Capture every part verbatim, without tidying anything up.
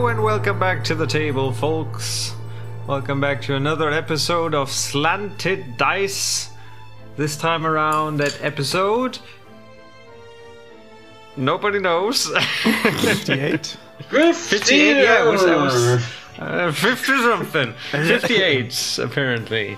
and welcome back to the table, folks. Welcome back to another episode of Slanted Dice. This time around, that episode... Nobody knows. fifty-eight? fifty-eight, yeah, it was, it was uh, fifty something. fifty-eight, apparently.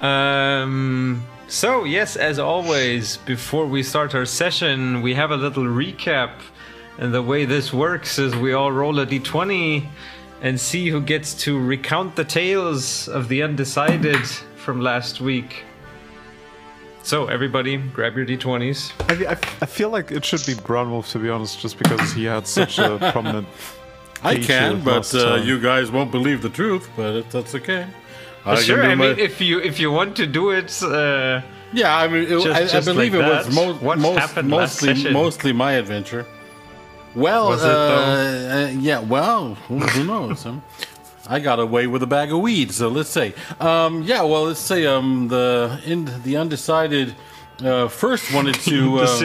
Um, so, yes, as always, before we start our session, we have a little recap. And the way this works is we all roll a d twenty and see who gets to recount the tales of the undecided from last week. So, everybody, grab your d twenties. I, I, I feel like it should be Brownwolf, to be honest, just because he had such a prominent... I can, but uh, you guys won't believe the truth, but it, that's okay. I sure, I my... mean, if you if you want to do it... Uh, yeah, I mean, it, just, I, just I believe like it was mo- what most, happened mostly, last session? mostly my adventure. Well, was uh, it, though? Uh, yeah, well, who, who knows? um, I got away with a bag of weed, so let's say. Um, yeah, well, let's say um, the in, the undecided uh, first wanted to... Uh,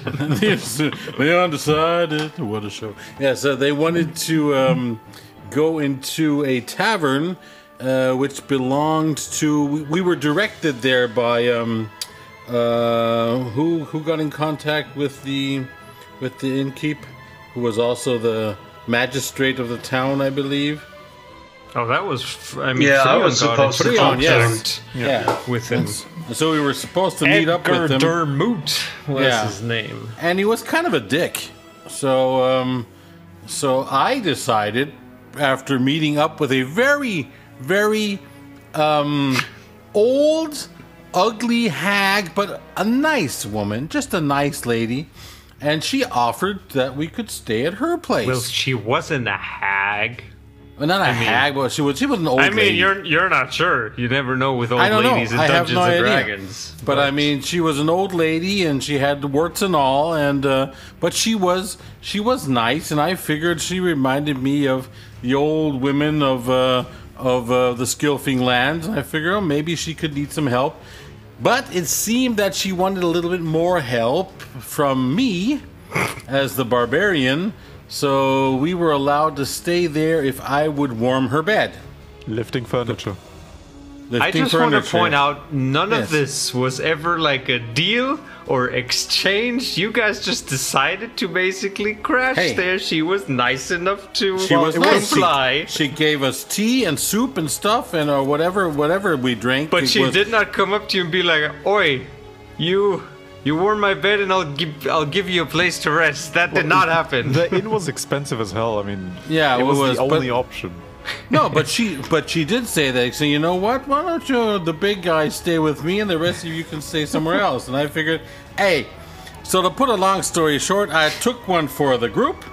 the undecided, what a show. Yeah, so they wanted to um, go into a tavern uh, which belonged to... We, we were directed there by... Um, uh, who who got in contact with the with the innkeep? Who was also the magistrate of the town, I believe. Oh, that was... F- I mean, yeah, Freon I was supposed to got in yes. contact Yeah. yeah. with him. And so we were supposed to meet up with him. Edgar Dermoot was Yeah. his name. And he was kind of a dick. So, um, so I decided, after meeting up with a very, very um, old, ugly hag, but a nice woman, just a nice lady, and she offered that we could stay at her place. Well, she wasn't a hag. Well, not a I mean- hag, but she was. She was an old I mean, lady. you're you're not sure. You never know with old I don't know. ladies in I have Dungeons no and idea. Dragons. But, I mean, she was an old lady, and she had warts and all, and uh, but she was she was nice, and I figured she reminded me of the old women of uh, of uh, the Skilfing lands. And I figured, oh, maybe she could need some help. But it seemed that she wanted a little bit more help from me as the barbarian, so we were allowed to stay there if I would warm her bed. Lifting furniture. Lifting I just furniture. want to point out, none Yes. of this was ever like a deal or exchange. You guys just decided to basically crash Hey. there. She was nice enough to She was nice. comply. She, she gave us tea and soup and stuff and or whatever whatever we drank. But It she was- did not come up to you and be like, "Oi, you, you warm my bed, and I'll give, I'll give you a place to rest." That did not happen. The inn was expensive as hell. I mean, Yeah, it it was, was, the but- only option. No, but she but she did say that. So you know what? Why don't you the big guy stay with me and the rest of you can stay somewhere else? And I figured, hey. So to put a long story short, I took one for the group.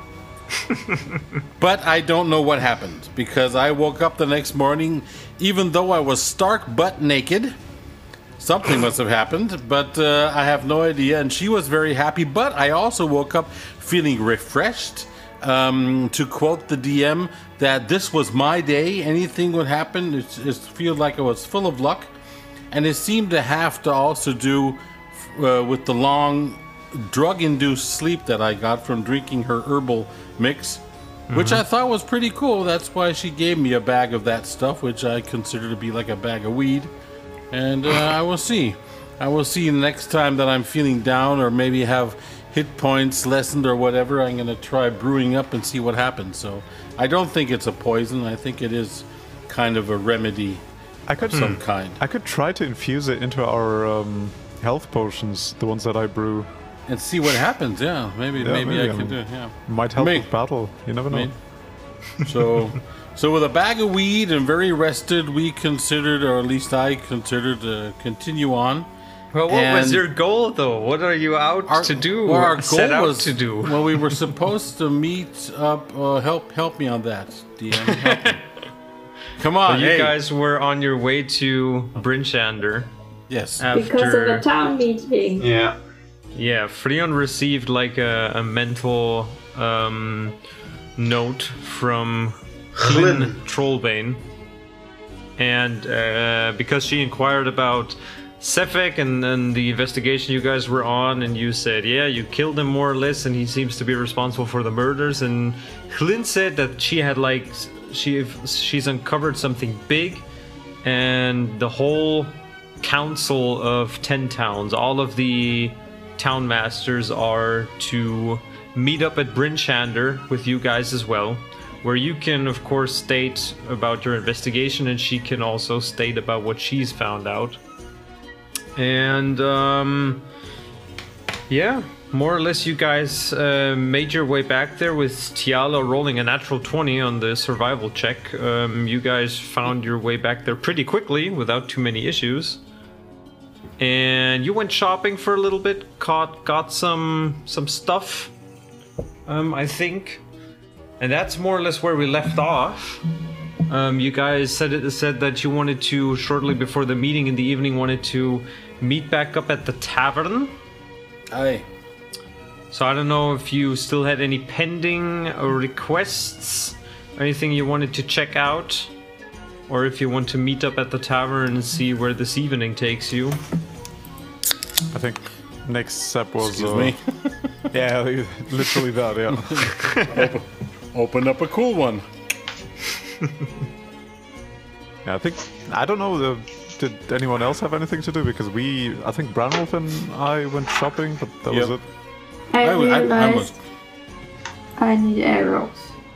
But I don't know what happened because I woke up the next morning, even though I was stark butt naked. Something must have happened, but uh, I have no idea. And she was very happy. But I also woke up feeling refreshed. Um, to quote the D M, that this was my day. Anything would happen. It, it felt like I was full of luck. And it seemed to have to also do uh, with the long drug-induced sleep that I got from drinking her herbal mix, mm-hmm. which I thought was pretty cool. That's why she gave me a bag of that stuff, which I consider to be like a bag of weed. And uh, I will see. I will see next time that I'm feeling down or maybe have hit points lessened or whatever. I'm going to try brewing up and see what happens. So I don't think it's a poison. I think it is kind of a remedy I could of some kind. I could try to infuse it into our um, health potions, the ones that I brew. And see what happens. Yeah, maybe Yeah, maybe, maybe I can I'm- do it. Yeah. Might help Me. with battle. You never know. Me. So, so with a bag of weed and very rested, we considered, or at least I considered, to continue on. Well, what was And your goal, though? What are you out Our- to do? Well, our goal set out was to do. Well, we were supposed to meet up. Uh, help, help me on that, D M. Help me. Come on, But you hey. guys were on your way to Brinchander. Yes. After, Because of the town meeting. Yeah. Yeah, Freon received like a, a mental um, note from Hlyn Trollbane. And uh, because she inquired about Sefek and, and the investigation you guys were on, and you said, yeah, you killed him more or less, and he seems to be responsible for the murders. And Hlyn said that she had like she she's uncovered something big, and the whole council of ten towns, all of the town masters, are to meet up at Bryn Shander with you guys as well, where you can of course state about your investigation, and she can also state about what she's found out. And um, yeah, more or less you guys uh, made your way back there with Tiala rolling a natural twenty on the survival check. Um, you guys found your way back there pretty quickly without too many issues. And you went shopping for a little bit, caught, got some some stuff, um, I think. And that's more or less where we left off. Um, you guys said it said that you wanted to, shortly before the meeting in the evening, wanted to meet back up at the tavern. Aye. So I don't know if you still had any pending requests, anything you wanted to check out, or if you want to meet up at the tavern and see where this evening takes you. I think next step was... Excuse uh, me. Yeah, literally that, yeah. Open, open up a cool one. Yeah, I think... I don't know, the, did anyone else have anything to do? Because we... I think Branwolf and I went shopping, but that Yep. was it. I, I, was- I, I realized was. I need arrows.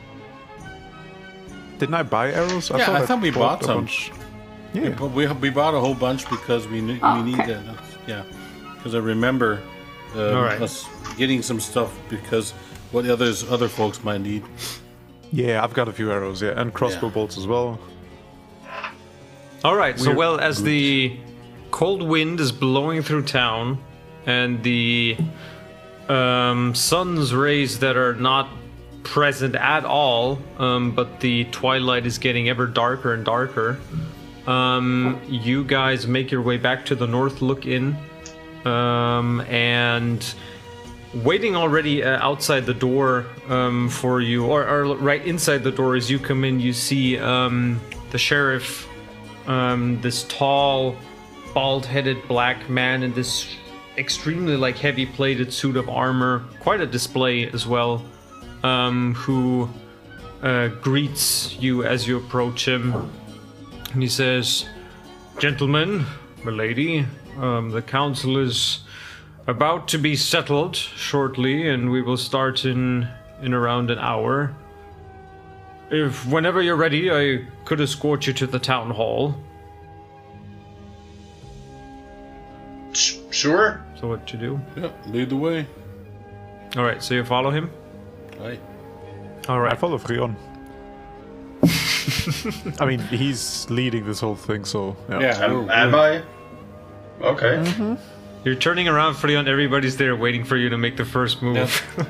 Didn't I buy arrows? Yeah, I thought we bought a some. bunch. Yeah. But we we bought a whole bunch because we ne- Oh, we need okay. that. Yeah, because I remember um, All right. us getting some stuff because what others other folks might need. Yeah, I've got a few arrows, yeah, and crossbow Yeah. bolts as well. All right. So We're well, as the cold wind is blowing through town, and the um, sun's rays that are not present at all, um, but the twilight is getting ever darker and darker. Um, you guys make your way back to the North Look Inn, um, and waiting already uh, outside the door um, for you, or, or right inside the door as you come in, you see um, the sheriff, um, this tall, bald-headed black man in this extremely like heavy-plated suit of armor, quite a display as well. Um, who uh, greets you as you approach him. And he says, "Gentlemen, milady, um, the council is about to be settled shortly, and we will start in, in around an hour. If whenever you're ready, I could escort you to the town hall." Sh- sure. So what to do? Yeah, lead the way. All right, so you follow him? Aye. All I right. follow Frion. I mean, he's leading this whole thing, so... Yeah. Yeah. Am, we're- am I? Okay. You're turning around, Freon. Everybody's there waiting for you to make the first move.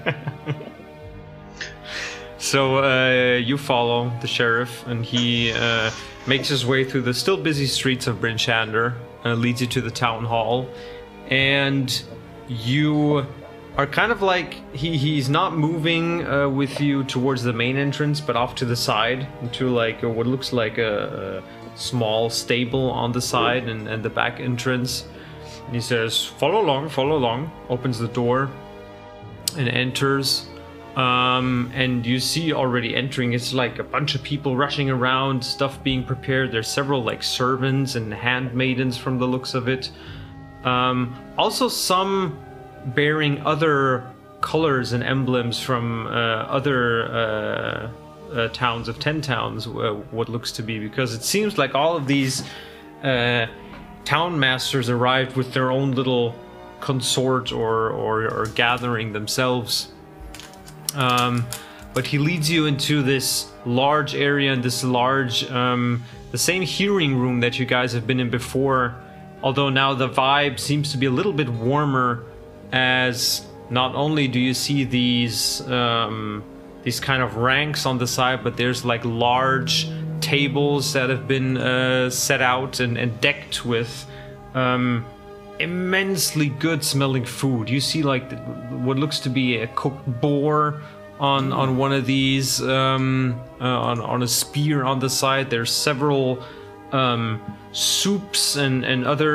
So uh, you follow the sheriff, and he uh, makes his way through the still busy streets of Bryn Shander, uh, leads you to the town hall, and you are kind of like he he's not moving uh, with you towards the main entrance, but off to the side into like a, what looks like a, a small stable on the side and, and the back entrance. And he says, "Follow along, follow along." Opens the door and enters. Um, and you see already entering, it's like a bunch of people rushing around, stuff being prepared. There's several like servants and handmaidens from the looks of it. Um, also some bearing other colors and emblems from uh, other uh, uh, towns of Ten Towns, uh, what looks to be, because it seems like all of these uh, town masters arrived with their own little consort or, or, or gathering themselves. Um, but he leads you into this large area and this large, um, the same hearing room that you guys have been in before, although now the vibe seems to be a little bit warmer, as not only do you see these um, these kind of ranks on the side, but there's like large tables that have been uh, set out and, and decked with um, immensely good smelling food. You see like the, what looks to be a cooked boar on on one of these, um, uh, on, on a spear on the side. There's several um, soups and, and other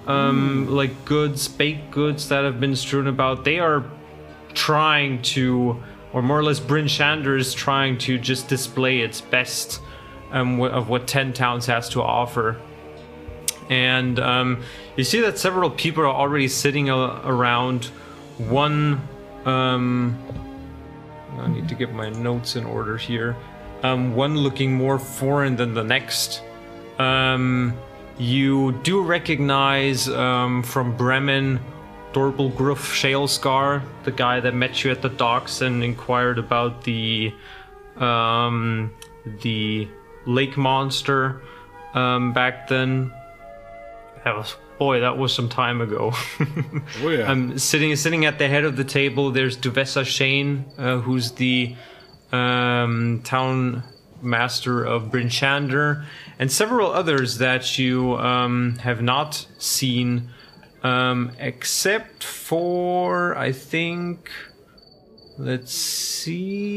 um, like goods, baked goods that have been strewn about. They are trying to, or more or less Bryn Shander is trying to just display its best um, of what Ten Towns has to offer. And um, you see that several people are already sitting uh, around. One, um, I need to get my notes in order here. Um, one looking more foreign than the next. Um, you do recognize um, from Bremen Dorbelgruf Shalescar, the guy that met you at the docks and inquired about the um, the lake monster um, back then. That was, boy, that was some time ago. Oh yeah. I'm sitting sitting at the head of the table. There's Duvessa Shane, uh, who's the um, town master of Bryn Shander, and several others that you um, have not seen, um, except for, I think, let's see,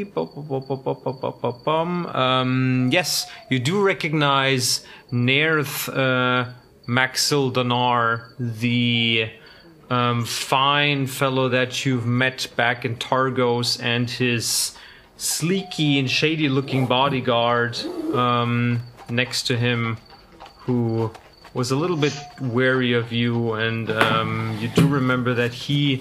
um, yes, you do recognize Nerth uh, Maxil Donar, the um, fine fellow that you've met back in Targos, and his sleeky and shady looking bodyguard um, next to him, who was a little bit wary of you, and um, you do remember that he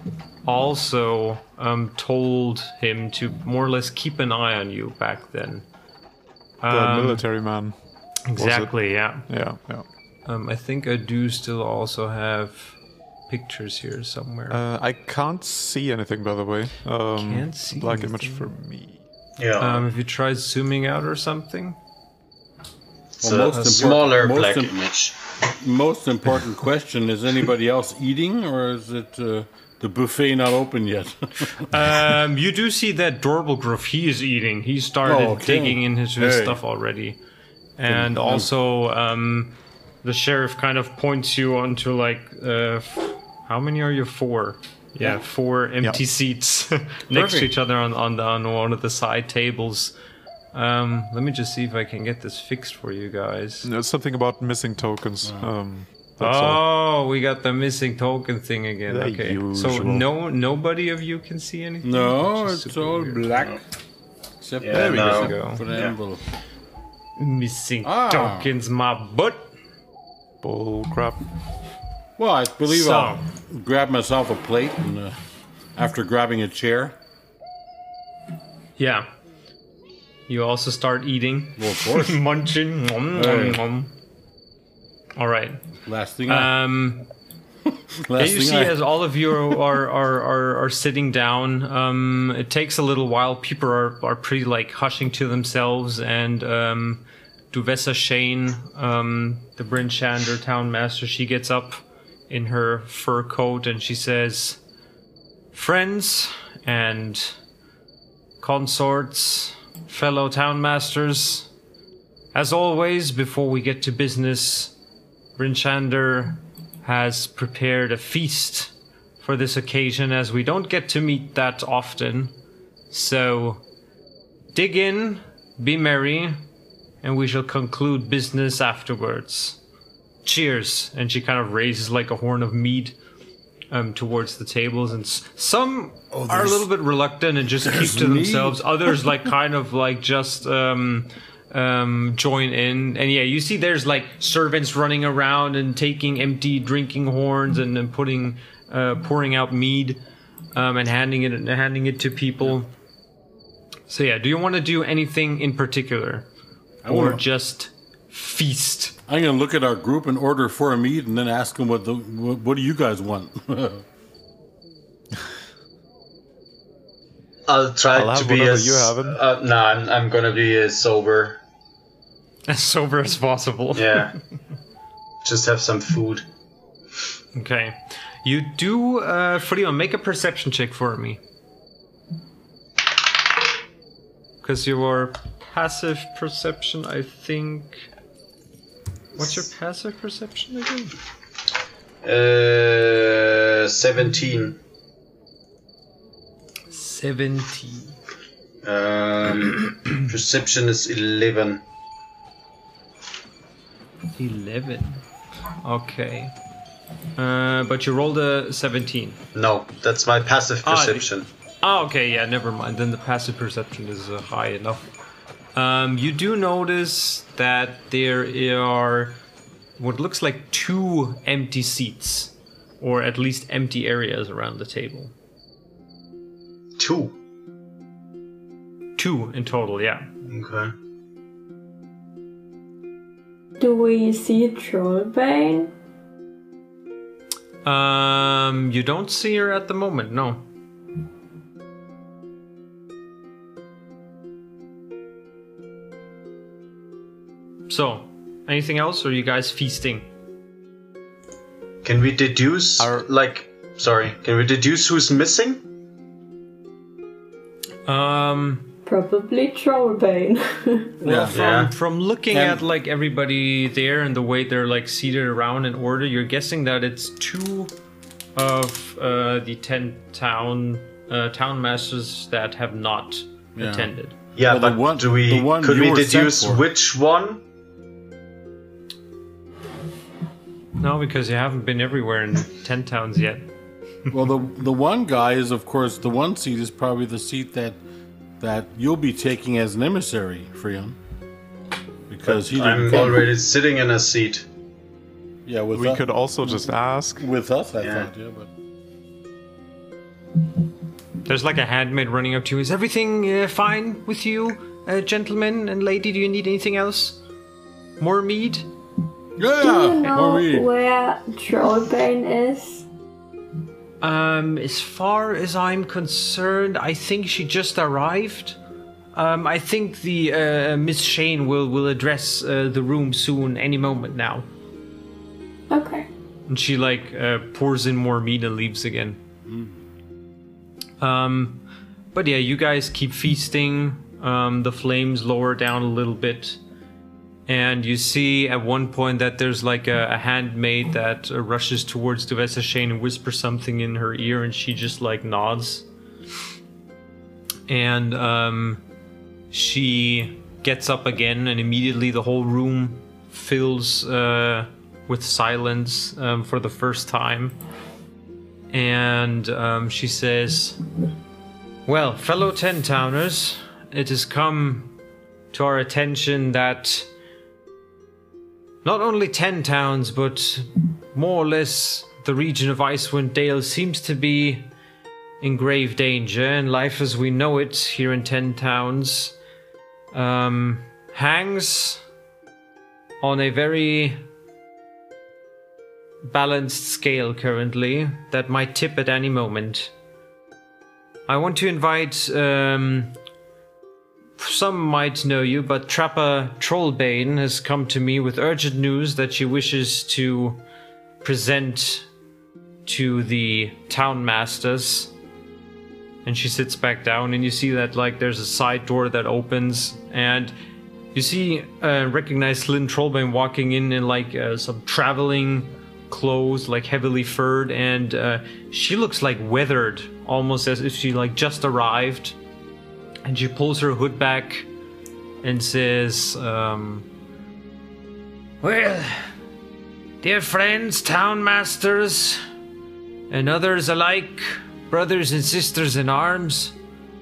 also um, told him to more or less keep an eye on you back then. The Um, military man. Exactly, yeah. Yeah, yeah. Um, I think I do still also have pictures here somewhere. Uh, I can't see anything, by the way. Um, Can't see black image anything. for me. Yeah. um, if you try zooming out or something. it's well, a, most a import- smaller most black im- image. Most important question: is anybody else eating, or is it uh, the buffet not open yet? Um, you do see that Dorbelgruf, he is eating. He started Oh, okay. digging in his, his Hey. stuff already. And also, um, the sheriff kind of points you onto like, uh, f- how many are you? Four. Yeah, four empty seats next to Perfect. each other on, on, the, on one of the side tables. Um, let me just see if I can get this fixed for you guys. There's something about missing tokens. Um, that's all. Oh, we got the missing token thing again. The Okay, so usual. no, nobody of you can see anything. No, Which is it's super all weird. black. Except Yeah, there we no. go. For the Yeah. envelope. Missing Ah. tokens, my butt. Bull crap. Well, I believe So- I'll grab myself a plate, and uh, after grabbing a chair, Yeah. You also start eating. well, of course. Munching. Nom, Hey. nom, nom. All right. last thing, I, Um, last yeah, you thing see, I, as all of you are are, are, are sitting down, um, it takes a little while. People are, are pretty like hushing to themselves, and um, Duvessa Shane, um, the Bryn Shander town master, she gets up in her fur coat and she says, "Friends and consorts, fellow town masters, as always, before we get to business, Bryn Shander has prepared a feast for this occasion, as we don't get to meet that often. So, dig in, be merry, and we shall conclude business afterwards. Cheers!" And she kind of raises like a horn of mead um, towards the tables, and s- some are a little bit reluctant and just keep to mead. themselves. Others like kind of like just um, um, join in. And yeah, you see there's like servants running around and taking empty drinking horns and, and putting uh, pouring out mead um, and handing it handing it to people. So yeah, do you want to do anything in particular, or wanna- just feast? I'm gonna look at our group and order for a meat, and then ask them what the what, what do you guys want? I'll try I'll to have be whatever as you haven't. Uh, no, I'm I'm gonna be as sober. As sober as possible. Yeah. Just have some food. Okay. You do, uh, Freon, make a perception check for me. Because your passive perception, I think. What's your passive perception again? Uh, seventeen. seventeen. Um, perception is eleven. eleven. Okay. Uh, but you rolled a seventeen. No, that's my passive Ah, perception. Oh, okay, yeah, never mind. Then the passive perception is uh, high enough. Um, you do notice that there are what looks like two empty seats, or at least empty areas around the table. Two. Two in total, yeah. Okay. Do we see Trollbane? Um, you don't see her at the moment, no. So, anything else, or are you guys feasting? Can we deduce, Our- like, sorry, can we deduce who's missing? Um, Probably Trollbane. well, Yeah. from Yeah. from looking And- at like everybody there and the way they're like seated around in order, you're guessing that it's two of uh, the ten town uh, town masters that have not Yeah. attended. Yeah, Well, the but one- do we, the one could you we were sent deduce for. which one? No, because you haven't been everywhere in ten towns yet. Well, the the one guy is, of course, the one seat is probably the seat that that you'll be taking as an emissary, Freon, because he didn't I'm come. already sitting in a seat. Yeah, with We us, could also just ask. with us, I Yeah. thought, yeah, but There's like a handmaid running up to you. Is everything uh, fine with you, uh, gentlemen and lady? Do you need anything else? More mead? yeah, Do you know or we- where Trollbane is? Um, as far as I'm concerned, I think she just arrived. Um, I think the uh, Miss Shane will will address uh, the room soon, any moment now. Okay. And she like uh, pours in more meat and leaves again. Um, but yeah, you guys keep feasting. Um, the flames lower down a little bit, and you see at one point that there's like a, a handmaid that uh, rushes towards Duvessa Shane and whispers something in her ear, and she just like nods. And um, she gets up again, and immediately the whole room fills uh, with silence um, for the first time. And um, she says, "Well, fellow Ten-Towners, it has come to our attention that not only Ten Towns, but more or less the region of Icewind Dale seems to be in grave danger, and life as we know it here in Ten Towns um, hangs on a very balanced scale currently that might tip at any moment. I want to invite, um, some might know you, but Trapper Trollbane has come to me with urgent news that she wishes to present to the town masters." And she sits back down, and you see that like there's a side door that opens, and you see uh, recognize Lynn Trollbane walking in in like uh, some traveling clothes, like heavily furred, and uh, she looks like weathered, almost as if she like just arrived. And she pulls her hood back and says, um, "Well, dear friends, town masters, and others alike, brothers and sisters in arms,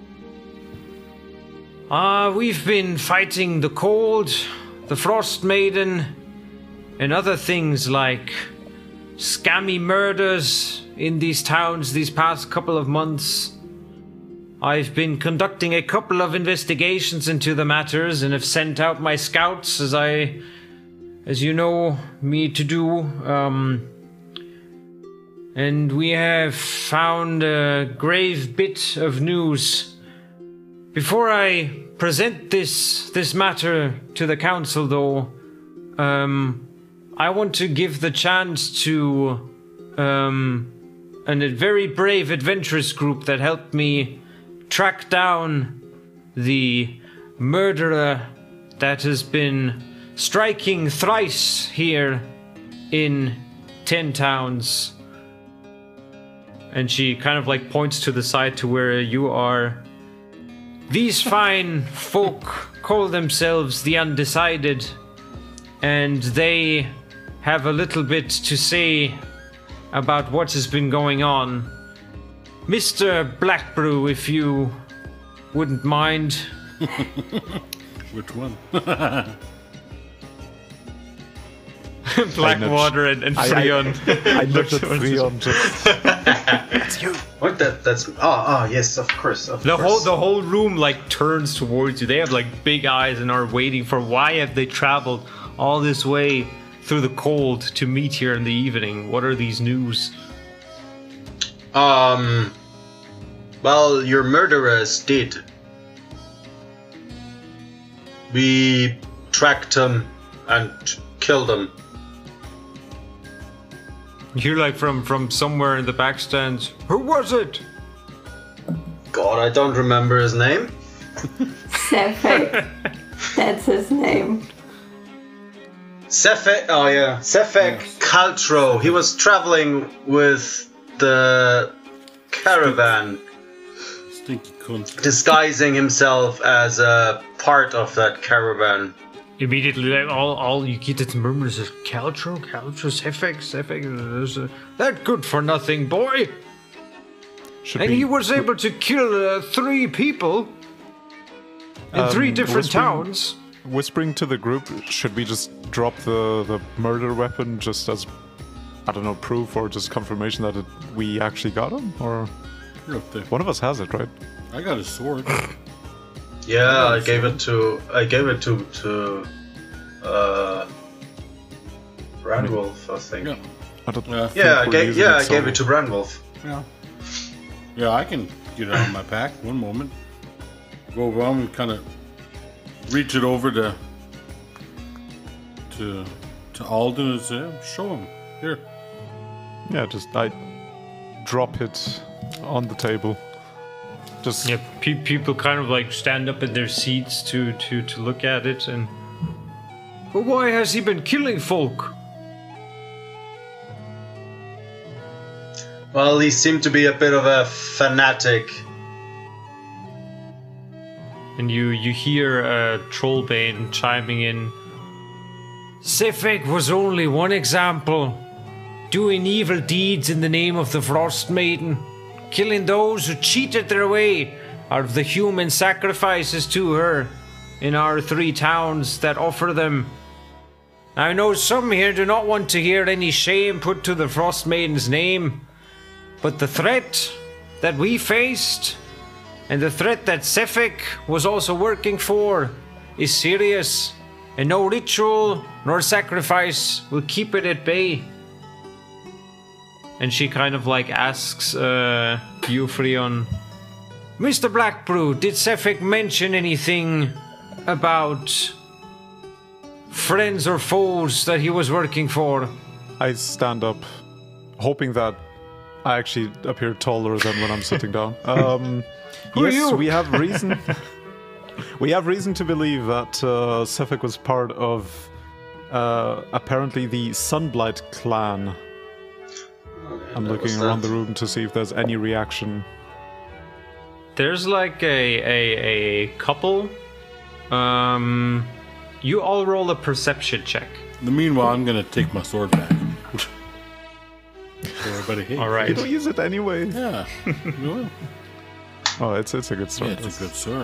ah, uh, we've been fighting the cold, the frost maiden, and other things like scammy murders in these towns these past couple of months. I've been conducting a couple of investigations into the matters and have sent out my scouts, as I, as you know me to do, um, and we have found a grave bit of news. Before I present this this matter to the council, though, um, I want to give the chance to um, an, a very brave adventurous group that helped me track down the murderer that has been striking thrice here in Ten Towns." And she kind of like points to the side to where you are. "These fine folk call themselves the Undecided, and they have a little bit to say about what has been going on. Mister Blackbrew, if you wouldn't mind. Which one? Blackwater and, and Freon. I looked at Freon just. It's you. What that? That's oh oh yes, of course. Of The course. whole the whole room like turns towards you. They have like big eyes and are waiting for why have they traveled all this way through the cold to meet here in the evening? What are these news? Um. Well, your murderer is dead. We tracked him and killed him. You hear like from from somewhere in the back stands. Who was it? God, I don't remember his name. Sefek. That's his name. Sefek. Oh yeah, Sefek Caltro. He was traveling with the caravan, Stinky cunt. disguising himself as a part of that caravan. Immediately, like, all all you get is murmurs of Caltro, Caltro, Sefek, Sefek. there's a- That good for nothing boy. Should And we- he was able to kill uh, three people in Um, three different whispering- towns. Whispering to the group, should we just drop the, the murder weapon just as, I don't know, proof or just confirmation that it, we actually got him? Or You're up there. one of us has it, right? I got a sword. Yeah, I gave it to I gave it to to uh Brandwolf, I think. Yeah. I don't Yeah. think Yeah, I we're gave using yeah, I so- gave it to Brandwolf. Yeah. Yeah, I can get it out of my pack. One moment. Go around and kind of reach it over to to to Alden and say, show him. Here. Yeah, just I drop it on the table. Just Yeah, pe- people kind of like stand up in their seats to to to look at it and. But why has he been killing folk? Well, he seemed to be a bit of a fanatic. And you you hear uh, Trollbane chiming in. Sefek was only one example, doing evil deeds in the name of the Frost Maiden, killing those who cheated their way out of the human sacrifices to her in our three towns that offer them. I know some here do not want to hear any shame put to the Frost Maiden's name, but the threat that we faced and the threat that Sefek was also working for is serious, and no ritual nor sacrifice will keep it at bay. And she kind of like asks uh, you, Freon, Mister Blackbrew, did Sefek mention anything about friends or foes that he was working for? I stand up, hoping that I actually appear taller than when I'm sitting down. Um, Who are yes, you? we have reason. we have reason to believe that uh, Sefek was part of uh, apparently the Sunblight clan. I'm That looking was around that. the room to see if there's any reaction. There's like a a, a couple. Um, you all roll a perception check. In the meanwhile, I'm going to take my sword back. So everybody, hey. All You right. don't use it anyway. Yeah. You will. Oh, it's it's a good Yeah, start. it's a good sword.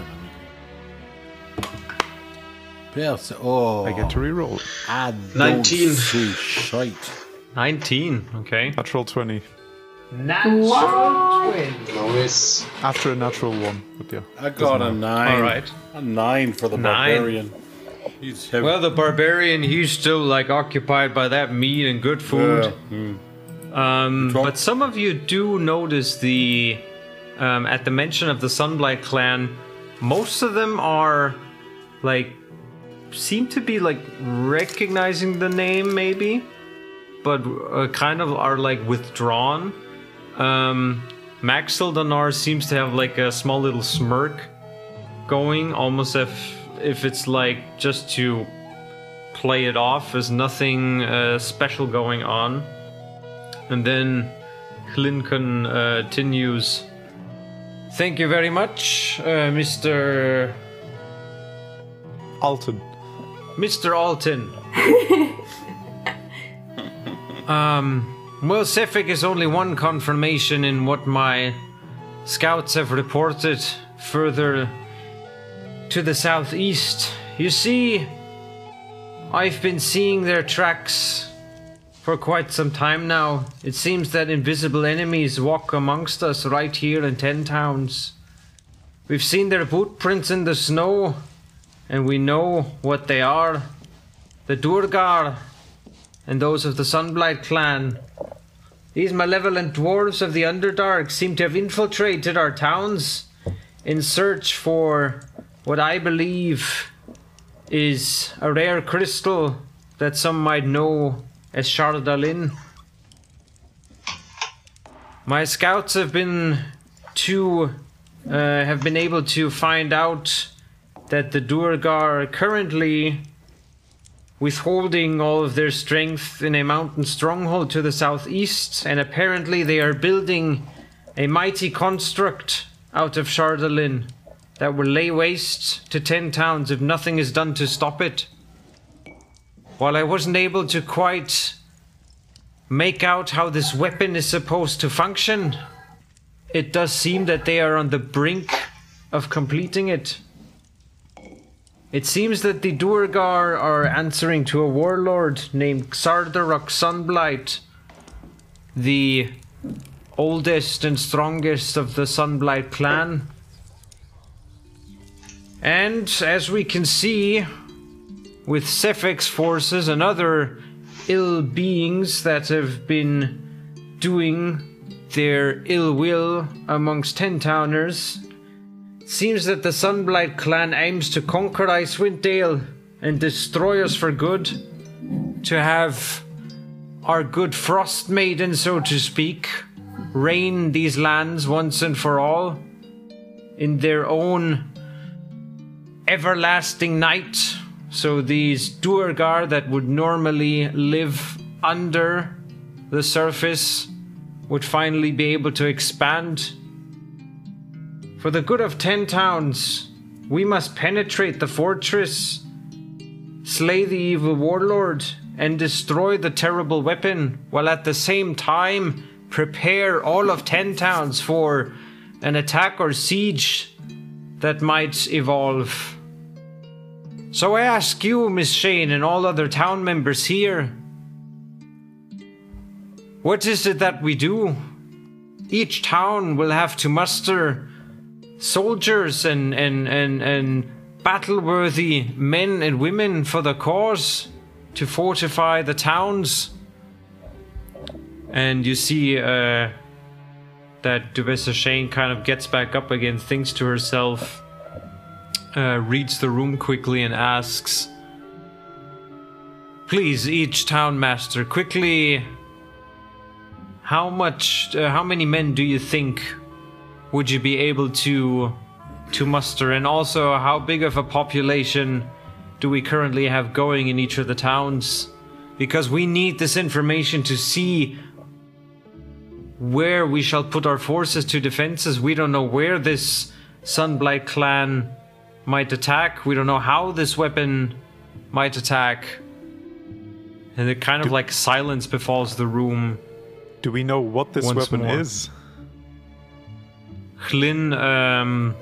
Yeah, so, oh, I get to reroll. I don't nineteen. say shite. Nineteen. Okay. Natural twenty What? Nice. after a natural one. But yeah, I got a nine. All right. A nine for the Nine. barbarian. He's heavy. Well, the barbarian, he's still like occupied by that meat and good food. Yeah. Mm. Um, Talk- but some of you do notice the, um, at the mention of the Sunblight clan, most of them are like, seem to be like recognizing the name maybe, but uh, kind of are like withdrawn. Um, Max Sildanar seems to have like a small little smirk going, almost if if it's like just to play it off as nothing uh, special going on. And then Hlinken uh, continues. Thank you very much, uh, Mister Alton. Mister Alton. um, Well, Sefik is only one confirmation in what my scouts have reported further to the southeast. You see, I've been seeing their tracks for quite some time now. It seems that invisible enemies walk amongst us right here in Ten Towns. We've seen their boot prints in the snow, and we know what they are. The Duergar and those of the Sunblight clan. These malevolent dwarves of the Underdark seem to have infiltrated our towns in search for what I believe is a rare crystal that some might know as Shardalin. My scouts have been to uh, have been able to find out that the Duergar are currently withholding all of their strength in a mountain stronghold to the southeast, and apparently they are building a mighty construct out of Shardalin that will lay waste to ten towns if nothing is done to stop it. While I wasn't able to quite make out how this weapon is supposed to function, it does seem that they are on the brink of completing it. It seems that the Duergar are answering to a warlord named Xardarok Sunblight, the oldest and strongest of the Sunblight clan. And as we can see, with Sefik's forces and other ill beings that have been doing their ill will amongst Ten-Towners, seems that the Sunblight clan aims to conquer Icewind Dale and destroy us for good, to have our good Frost Maiden, so to speak, reign these lands once and for all in their own everlasting night. So these Duergar that would normally live under the surface would finally be able to expand. For the good of Ten Towns, we must penetrate the fortress, slay the evil warlord, and destroy the terrible weapon, while at the same time prepare all of Ten Towns for an attack or siege that might evolve. So I ask you, Miss Shane, and all other town members here, what is it that we do? Each town will have to muster soldiers and, and, and, and battle-worthy men and women for the cause to fortify the towns. And you see uh, that Dubessa Shane kind of gets back up again, thinks to herself, uh, reads the room quickly and asks, please, each town master, quickly, how much, uh, how many men do you think would you be able to to muster, and also how big of a population do we currently have going in each of the towns? Because we need this information to see where we shall put our forces to defenses. We don't know where this Sunblight clan might attack. We don't know how this weapon might attack. And it kind of do, like silence befalls the room. Do we know what this weapon more. is? Hlyn, um...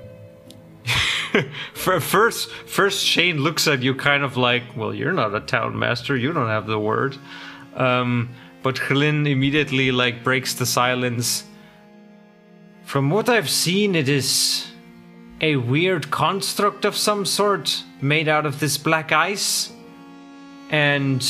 first, first Shane looks at you kind of like, well, you're not a town master, you don't have the word. Um, but Hlyn immediately like breaks the silence. From what I've seen, it is a weird construct of some sort made out of this black ice. And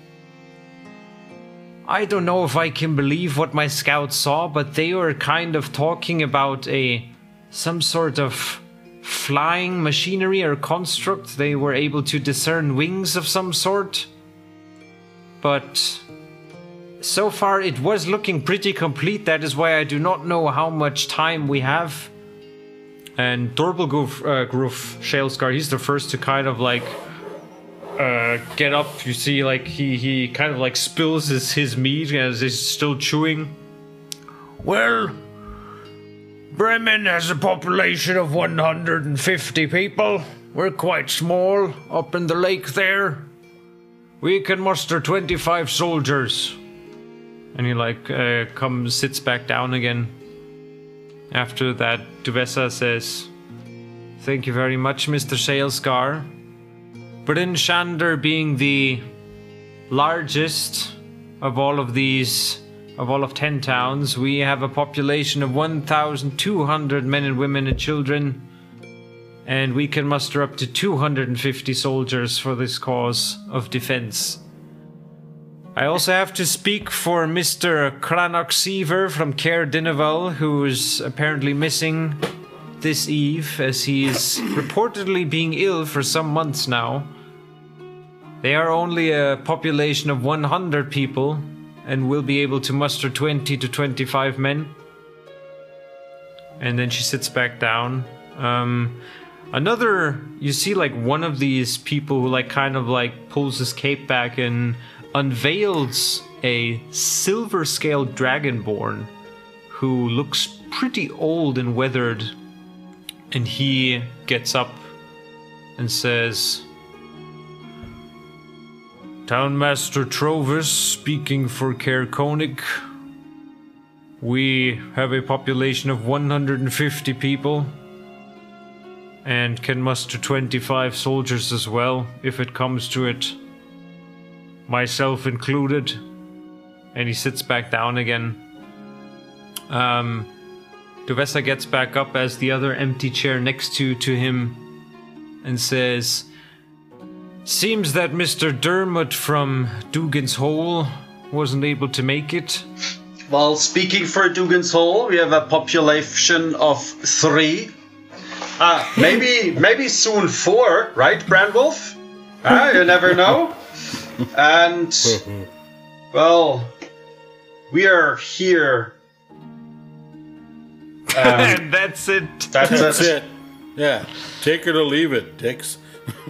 I don't know if I can believe what my scouts saw, but they were kind of talking about a some sort of flying machinery or construct. They were able to discern wings of some sort. But so far it was looking pretty complete. That is why I do not know how much time we have. And Dorbalgruf, uh, Gruf Shalescar, he's the first to kind of like Uh, get up. You see, like he he kind of like spills his his meat as he's still chewing. Well, Bremen has a population of one hundred fifty people. We're quite small up in the lake there. We can muster twenty-five soldiers. And he like uh, comes, sits back down again. After that, Duvessa says, "Thank you very much, Mister Shalescar. Bryn Shander being the largest of all of these, of all of ten towns, we have a population of one thousand two hundred men and women and children, and we can muster up to two hundred fifty soldiers for this cause of defense. I also have to speak for Mister Cranach Seaver from Caer Dineval, who is apparently missing this eve, as he is reportedly being ill for some months now. They are only a population of one hundred people, and will be able to muster twenty to twenty-five men." And then she sits back down. Um, another, you see like one of these people who like kind of like pulls his cape back and unveils a silver-scaled dragonborn who looks pretty old and weathered. And he gets up and says, "Townmaster Trovis, speaking for Caer Konig. We have a population of one hundred fifty people and can muster twenty-five soldiers as well, if it comes to it. Myself included." And he sits back down again. Um, Duvessa gets back up as the other empty chair next to, to him and says, "Seems that Mister Dermot from Dugan's Hole wasn't able to make it." Well, speaking for Dugan's Hole, we have a population of three. Uh, maybe maybe soon four, right, Brandwolf? Ah, you never know. And, well, we are here. Um, And that's it. that's, That's it. it. Yeah. Take it or leave it, Dix.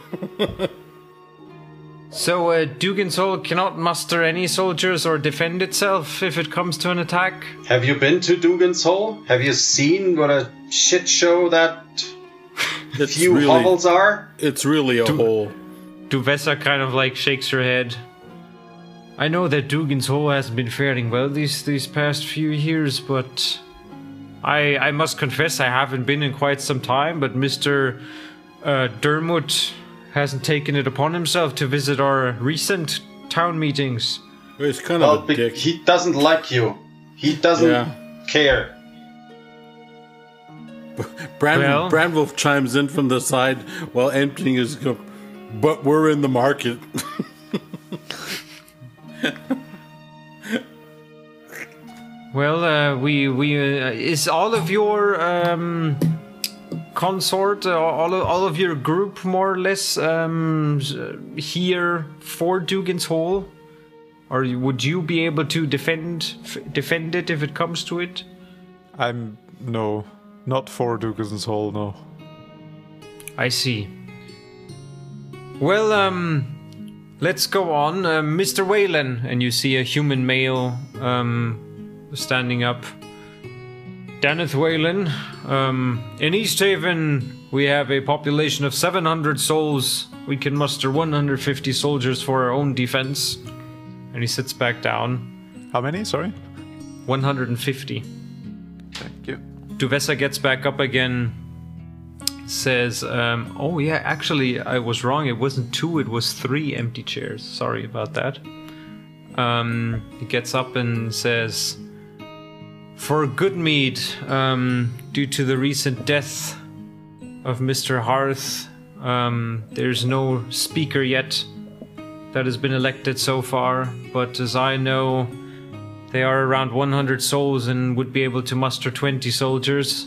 So, uh, Dugan's Hole cannot muster any soldiers or defend itself if it comes to an attack? Have you been to Dugan's Hole? Have you seen what a shit show that It's few really, hovels are? It's really a hole. Duvessa kind of like shakes her head. "I know that Dugan's Hole hasn't been faring well these these past few years, but I I must confess I haven't been in quite some time, but Mister Uh, Dermot hasn't taken it upon himself to visit our recent town meetings." It's kind Well, of a be- dick. he doesn't like you. He doesn't Yeah. care. Brand, Well- Brandwolf chimes in from the side while emptying his cup. "But we're in the market." Well, uh, we we uh, is all of your um, consort, uh, all of, all of your group more or less um, here for Dugan's Hole, or would you be able to defend f- defend it if it comes to it? I'm no, not for Dugan's Hole, no. I see. Well, um, let's go on, uh, Mister Whalen, and you see a human male um, standing up. "Daneth Whalen, um, in East Haven we have a population of seven hundred souls. We can muster one hundred fifty soldiers for our own defense." And he sits back down. How many? Sorry? one hundred fifty. Thank you. Duvessa gets back up again, says, um, "Oh yeah, actually I was wrong. It wasn't two, it was three empty chairs. Sorry about that." Um, he gets up and says, "For Goodmead, um, due to the recent death of Mister Hearth, um, there's no speaker yet that has been elected so far, but as I know, they are around one hundred souls and would be able to muster twenty soldiers."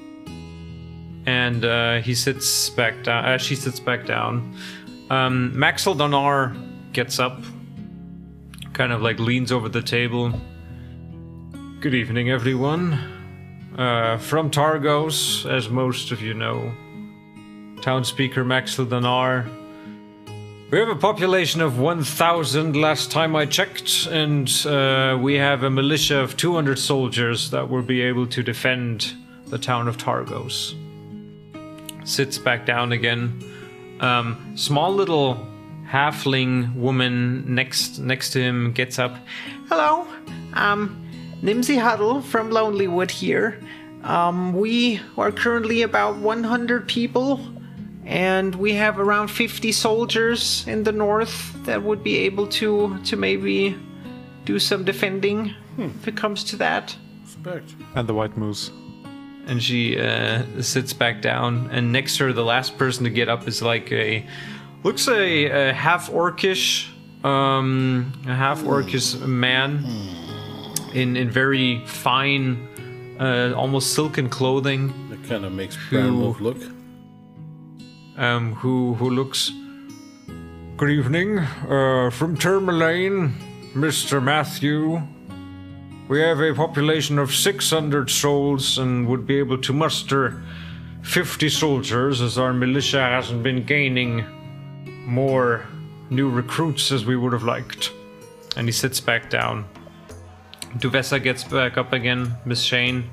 And uh, he sits back down. Uh, she sits back down. Um, Maxwell Donar gets up, kind of like leans over the table. "Good evening, everyone. Uh, from Targos, as most of you know, Town Speaker Maxwell Donar. We have a population of one thousand last time I checked, and uh, we have a militia of two hundred soldiers that will be able to defend the town of Targos." Sits back down again. Um, small little halfling woman next next to him gets up. "Hello, Um, Nimsy Huddle from Lonelywood here. Um, we are currently about one hundred people, and we have around fifty soldiers in the north that would be able to to maybe do some defending hmm. if it comes to that. Respect. And the white moose. And she uh, sits back down, and next to her, the last person to get up is like a looks a, a half orcish, um, a half orcish man in in very fine. Uh, almost silken clothing. That kind of makes Brown Wolf look. Um, who who looks. Good evening, uh, from Tourmaline, Mister Matthew. We have a population of six hundred souls and would be able to muster fifty soldiers, as our militia hasn't been gaining more new recruits as we would have liked. And he sits back down. Duvessa gets back up again, Miss Shane.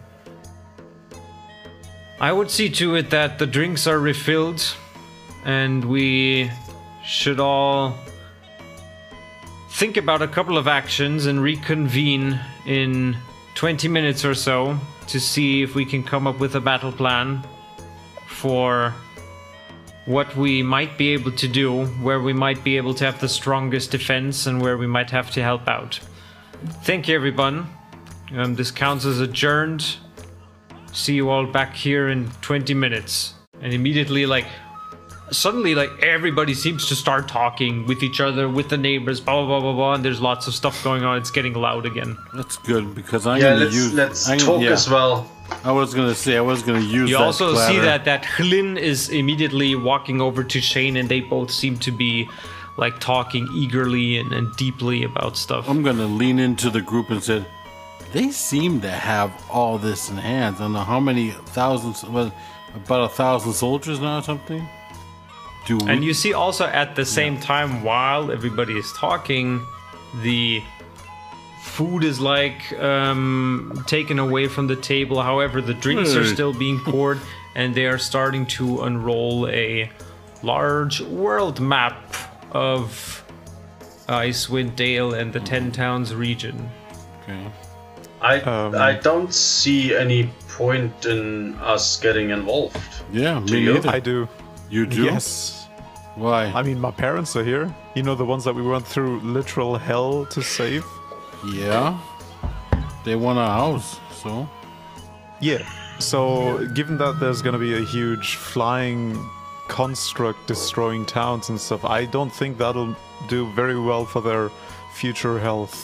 I would see to it that the drinks are refilled, and we should all think about a couple of actions and reconvene in twenty minutes or so to see if we can come up with a battle plan for what we might be able to do, where we might be able to have the strongest defense, and where we might have to help out. Thank you, everyone. Um, this counts as adjourned. See you all back here in twenty minutes. And immediately, like, suddenly, like, everybody seems to start talking with each other, with the neighbors, blah, blah, blah, blah, blah, and there's lots of stuff going on. It's getting loud again. That's good, because I'm yeah, going to let's, use... let's I'm, talk yeah. as well. I was going to say, I was going to use You that also clatter. see that, that Hlyn is immediately walking over to Shane, and they both seem to be, like, talking eagerly and, and deeply about stuff. I'm going to lean into the group and say, they seem to have all this in hand. I don't know how many thousands, well, about a thousand soldiers now or something? Do we? And you see also at the same time, while everybody is talking, the food is like um, taken away from the table. However, the drinks are Hey. still being poured, and they are starting to unroll a large world map of Icewind Dale and the Ten Towns region. Okay. I Um, I don't see any point in us getting involved. Yeah, Do me you? neither. I do. You do? Yes. Why? I mean, my parents are here. You know, the ones that we went through literal hell to save? Yeah. They want a house, so... Yeah. So, given that there's gonna be a huge flying construct destroying towns and stuff, I don't think that'll do very well for their future health.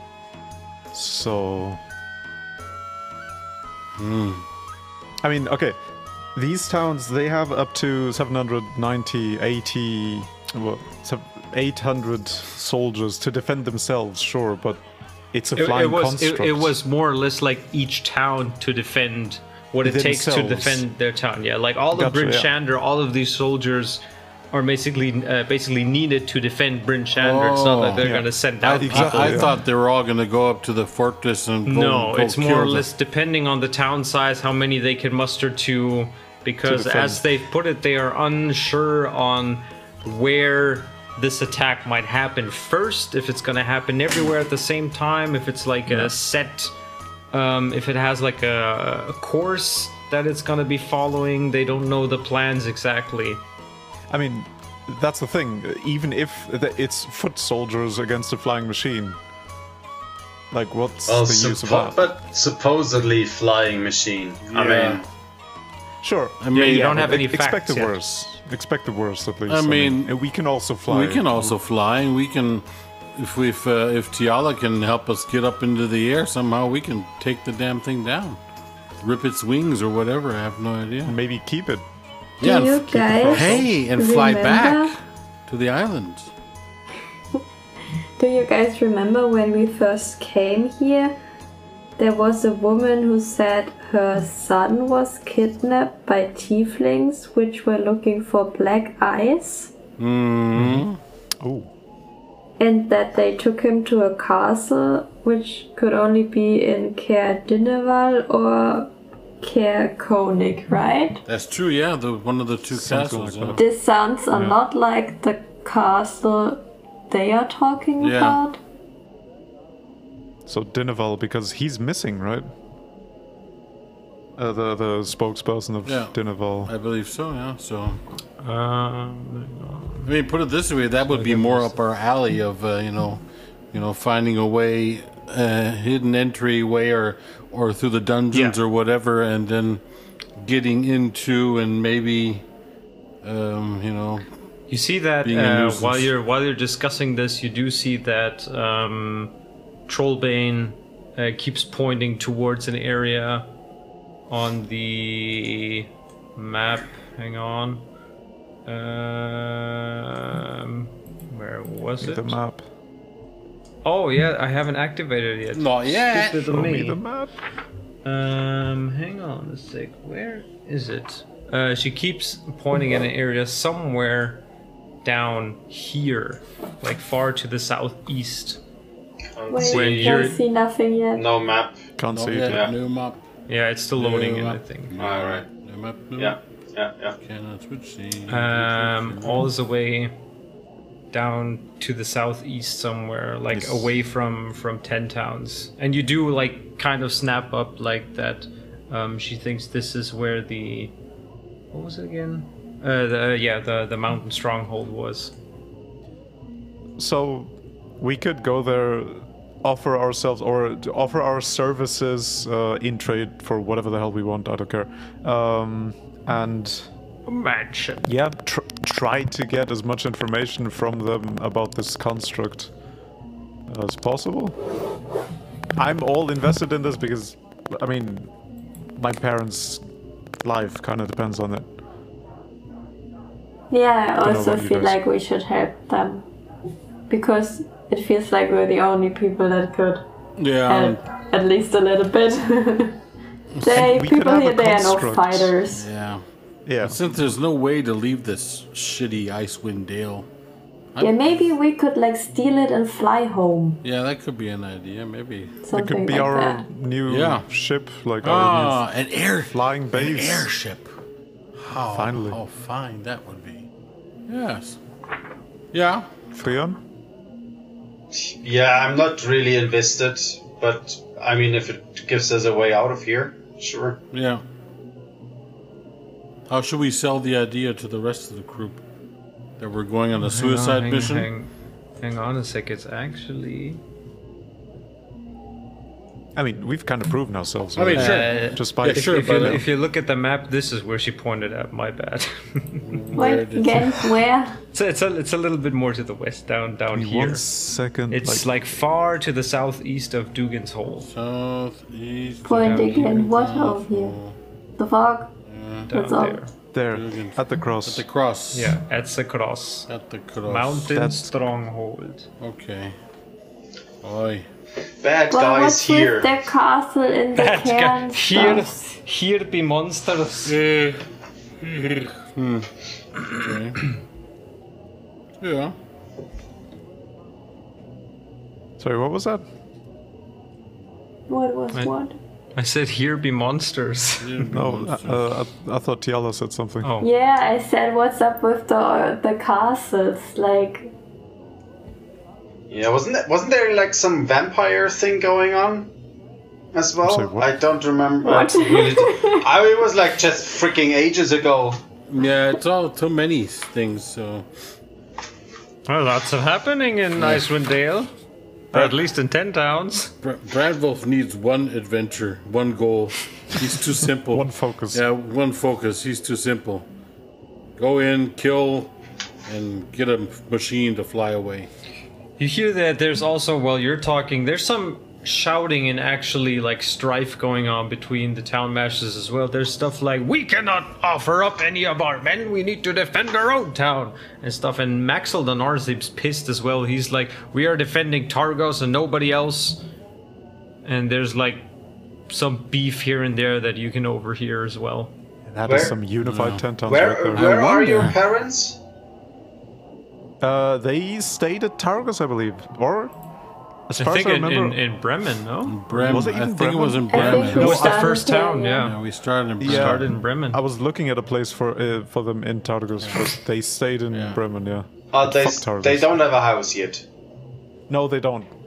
So... Hmm. I mean, okay. These towns, they have up to seven hundred ninety, eighty, well, eight hundred soldiers to defend themselves, sure, but it's a It, flying it was construct. it, it was more or less like each town to defend what it takes to Themselves. defend their town. Yeah, like all of Gotcha, Bryn yeah. Shander, all of these soldiers are basically uh, basically needed to defend Bryn Shander. It's not like they're yeah. going to send I, out I, people. I yeah. thought they were all going to go up to the fortress and go, No, go it's more kill or the- less depending on the town size, how many they can muster to, because To defend. as they've put it, they are unsure on where this attack might happen first, if it's going to happen everywhere at the same time, if it's like a set, um, if it has like a, a course that it's going to be following. They don't know the plans exactly. I mean, that's the thing. Even if th- it's foot soldiers against a flying machine, like, what's Well, the use of suppo- that? but supposedly flying machine. I Yeah. mean, Sure. I mean, you don't have but any expect facts the yet. worst. Expect the worst, at least. I mean, we can also fly. we can also fly, and we can, if we if, uh, if Tiala can help us get up into the air somehow, we can take the damn thing down, rip its wings or whatever. I have no idea. maybe keep it. Do Yeah, and you f- guys Hey, and fly remember? back to the island. Do you guys remember when we first came here? There was a woman who said her son was kidnapped by tieflings which were looking for black eyes, Mm-hmm. Oh, and that they took him to a castle which could only be in Caer Dineval or Caer Konig, right? That's true. Yeah, the one of the two Sounds castles. like yeah. This sounds a lot like the castle they are talking Yeah. about. So Dinaval, because he's missing, right? Uh, the the spokesperson of Yeah. Dinaval. I believe so. Yeah. So Um, I mean, put it this way, that would be more up our alley of uh, you know, you know, finding a way, uh, hidden entryway, or or through the dungeons Yeah. or whatever, and then getting into and maybe, um, you know, You see that Being a uh, nuisance. while you're while you're discussing this, you do see that um, Trollbane uh, keeps pointing towards an area on the map. Hang on. Um, where was it? The map. Oh yeah, I haven't activated it yet. not yet. Stupid Show me me. the map. Um, hang on a sec. Where is it? Uh, she keeps pointing in an area somewhere down here, like far to the southeast. Can't Wait, When see. you're- don't see nothing yet. No map. Can't Not see yet. it. Yeah. New map. Yeah, it's still loading in, New I map. think. Alright. New map. New Yeah, map. yeah, yeah. Cannot switch scene. Um, all the way down to the southeast somewhere, like Yes. away from from Ten Towns. And you do like kind of snap up like that. Um, she thinks this is where the what was it again? Uh, the yeah, the the mountain stronghold was. So we could go there, offer ourselves or to offer our services uh, in trade for whatever the hell we want. I don't care. Um, and Mansion. yeah, tr- try to get as much information from them about this construct as possible. I'm all invested in this because, I mean, my parents' life kind of depends on it. Yeah, I Don't know also about you feel guys. like we should help them. Because it feels like we're the only people that could Yeah. help at least a little bit. they, we could people have here, a they are no construct. fighters. Yeah. Yeah. Since there's no way to leave this shitty Icewind Dale. Yeah, maybe we could like steal it and fly home. Yeah, that could be an idea. Maybe. Something It could be like our that. new Yeah. ship, like our Ah, an air new flying an base. airship. How Finally. how fine that would be. Yes. Yeah. Freon? Yeah, I'm not really invested, but I mean, if it gives us a way out of here, sure. Yeah. How should we sell the idea to the rest of the group that we're going on a suicide hang, mission? Hang, hang on a sec. It's actually. I mean, we've kind of proven ourselves. I mean, right? sure. Uh, Just by Yeah, If, sure, if, you, but, uh, if you look at the map, this is where she pointed at. My bad. Where Wait, did again, where? so it's a it's a little bit more to the west, down down here. One second. It's like, like far to the southeast of Dugan's Hole. Southeast. Point down again, what over here? The fog? Down That's all. there. there, at the cross. At the cross. Yeah, at the cross. At the cross. Mountain That's- stronghold. Okay. Oi. Bad Well, guys what's here. with the castle in the Bad guy. cairn Here, stuff? here be monsters. hmm. Okay. Yeah. Sorry, what was that? What was I- what? I said here be monsters. No, uh, uh, I, I thought Tiala said something. Oh, Yeah, I said what's up with the the castles? Like, Yeah, wasn't that, wasn't there like some vampire thing going on as well? sorry, what? I don't remember. What? Really I it was like just freaking ages ago. Yeah, it's all too many things, so. well, lots of happening in Icewind Dale. Or at least in Ten Towns. Br- Bradwolf needs one adventure, one goal. He's too simple. One focus. Yeah, one focus. He's too simple. Go in, kill, and get a machine to fly away. You hear that there's also, while you're talking, there's some shouting and actually like strife going on between the town masters as well. There's stuff like, we cannot offer up any of our men, we need to defend our own town, and stuff. And Maxel the Narzib's pissed as well. He's like, we are defending Targos and nobody else. And there's like some beef here and there that you can overhear as well. That is Where- some unified ten towns Where right there. where are wonder. your parents? Uh, they stayed at Targos, I believe. Or, as I far think as I in, remember... in, in Bremen, no? Bremen. Was it I even think it was in I think Bremen. we It was the started first there, town, yeah. Yeah, we started in Bremen. Yeah. Started in Bremen. I was looking at a place for uh, for them in Targos, but they stayed in Yeah. Bremen, yeah. Oh, they Fuck Targos. they don't have a house yet. No, they don't.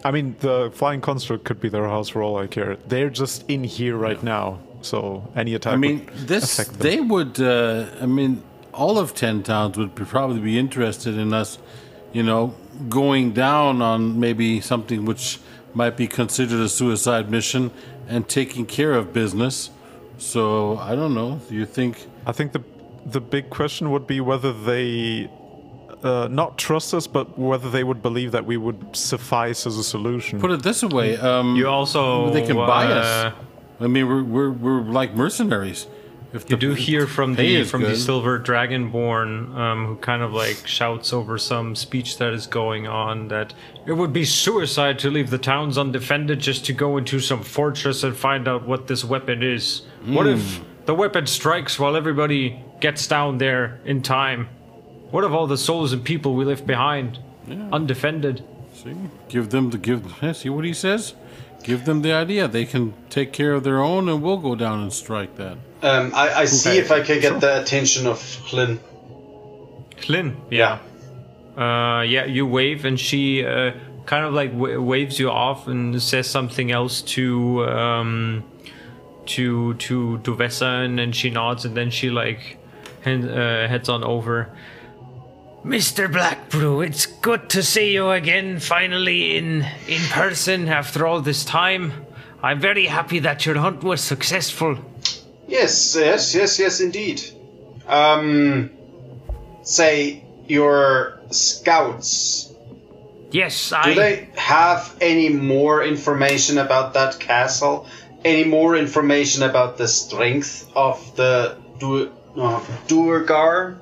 I mean, the flying construct could be their house for all I care. They're just in here right now, so any attack. I mean, would this affect them. they would. Uh, I mean, all of Ten Towns would be, probably be interested in us, you know, going down on maybe something which might be considered a suicide mission and taking care of business. So I don't know. Do you think? I think the the big question would be whether they uh, not trust us, but whether they would believe that we would suffice as a solution. Put it this way. Um, You also they can buy uh, us. I mean, we're we're we're like mercenaries. If You do hear from pay the is from the good. Silver Dragonborn, um, who kind of like shouts over some speech that is going on that it would be suicide to leave the towns undefended just to go into some fortress and find out what this weapon is. What if the weapon strikes while everybody gets down there in time? What of all the souls and people we left behind, undefended? See, give them the give. Yeah, see what he says. Give them the idea. They can take care of their own, and we'll go down and strike that. Um, I, I see Okay. if I can get the attention of Flynn. Flynn, yeah. Uh, yeah, you wave, and she uh, kind of like w- waves you off and says something else to um, to to to Vessa, and then she nods, and then she like hand, uh, heads on over. Mister Blackbrew, it's good to see you again, finally in in person after all this time. I'm very happy that your hunt was successful. Yes, yes, yes, yes, indeed. Um, say your scouts. Yes, Do I. they have any more information about that castle? Any more information about the strength of the du- uh, Duergar?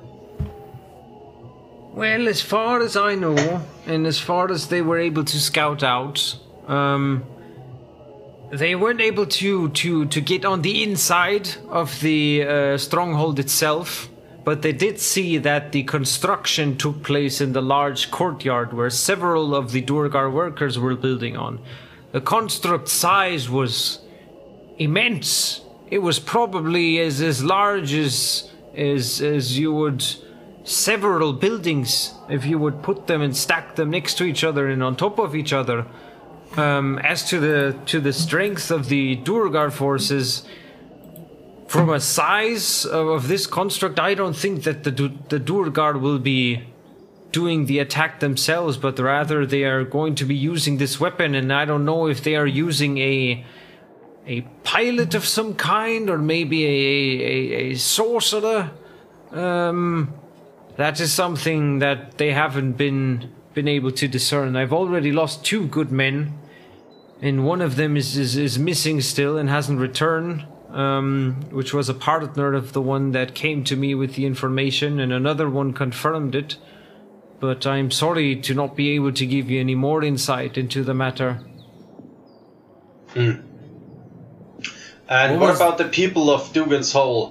Well, as far as I know, and as far as they were able to scout out, um, they weren't able to, to, to get on the inside of the uh, stronghold itself, but they did see that the construction took place in the large courtyard where several of the Duergar workers were building on. The construct size was immense. It was probably as, as large as, as, as you would... several buildings, if you would put them and stack them next to each other and on top of each other. Um, as to the to the strength of the Duergar forces, from a size of, of this construct, I don't think that the Du- the Duergar will be doing the attack themselves, but rather they are going to be using this weapon, and I don't know if they are using a a pilot of some kind or maybe a a, a sorcerer. Um. That is something that they haven't been been able to discern. I've already lost two good men, and one of them is is, is missing still and hasn't returned, um, which was a partner of the one that came to me with the information, and another one confirmed it. But I'm sorry to not be able to give you any more insight into the matter. Hmm. And what, was- about the people of Dugan's Hole?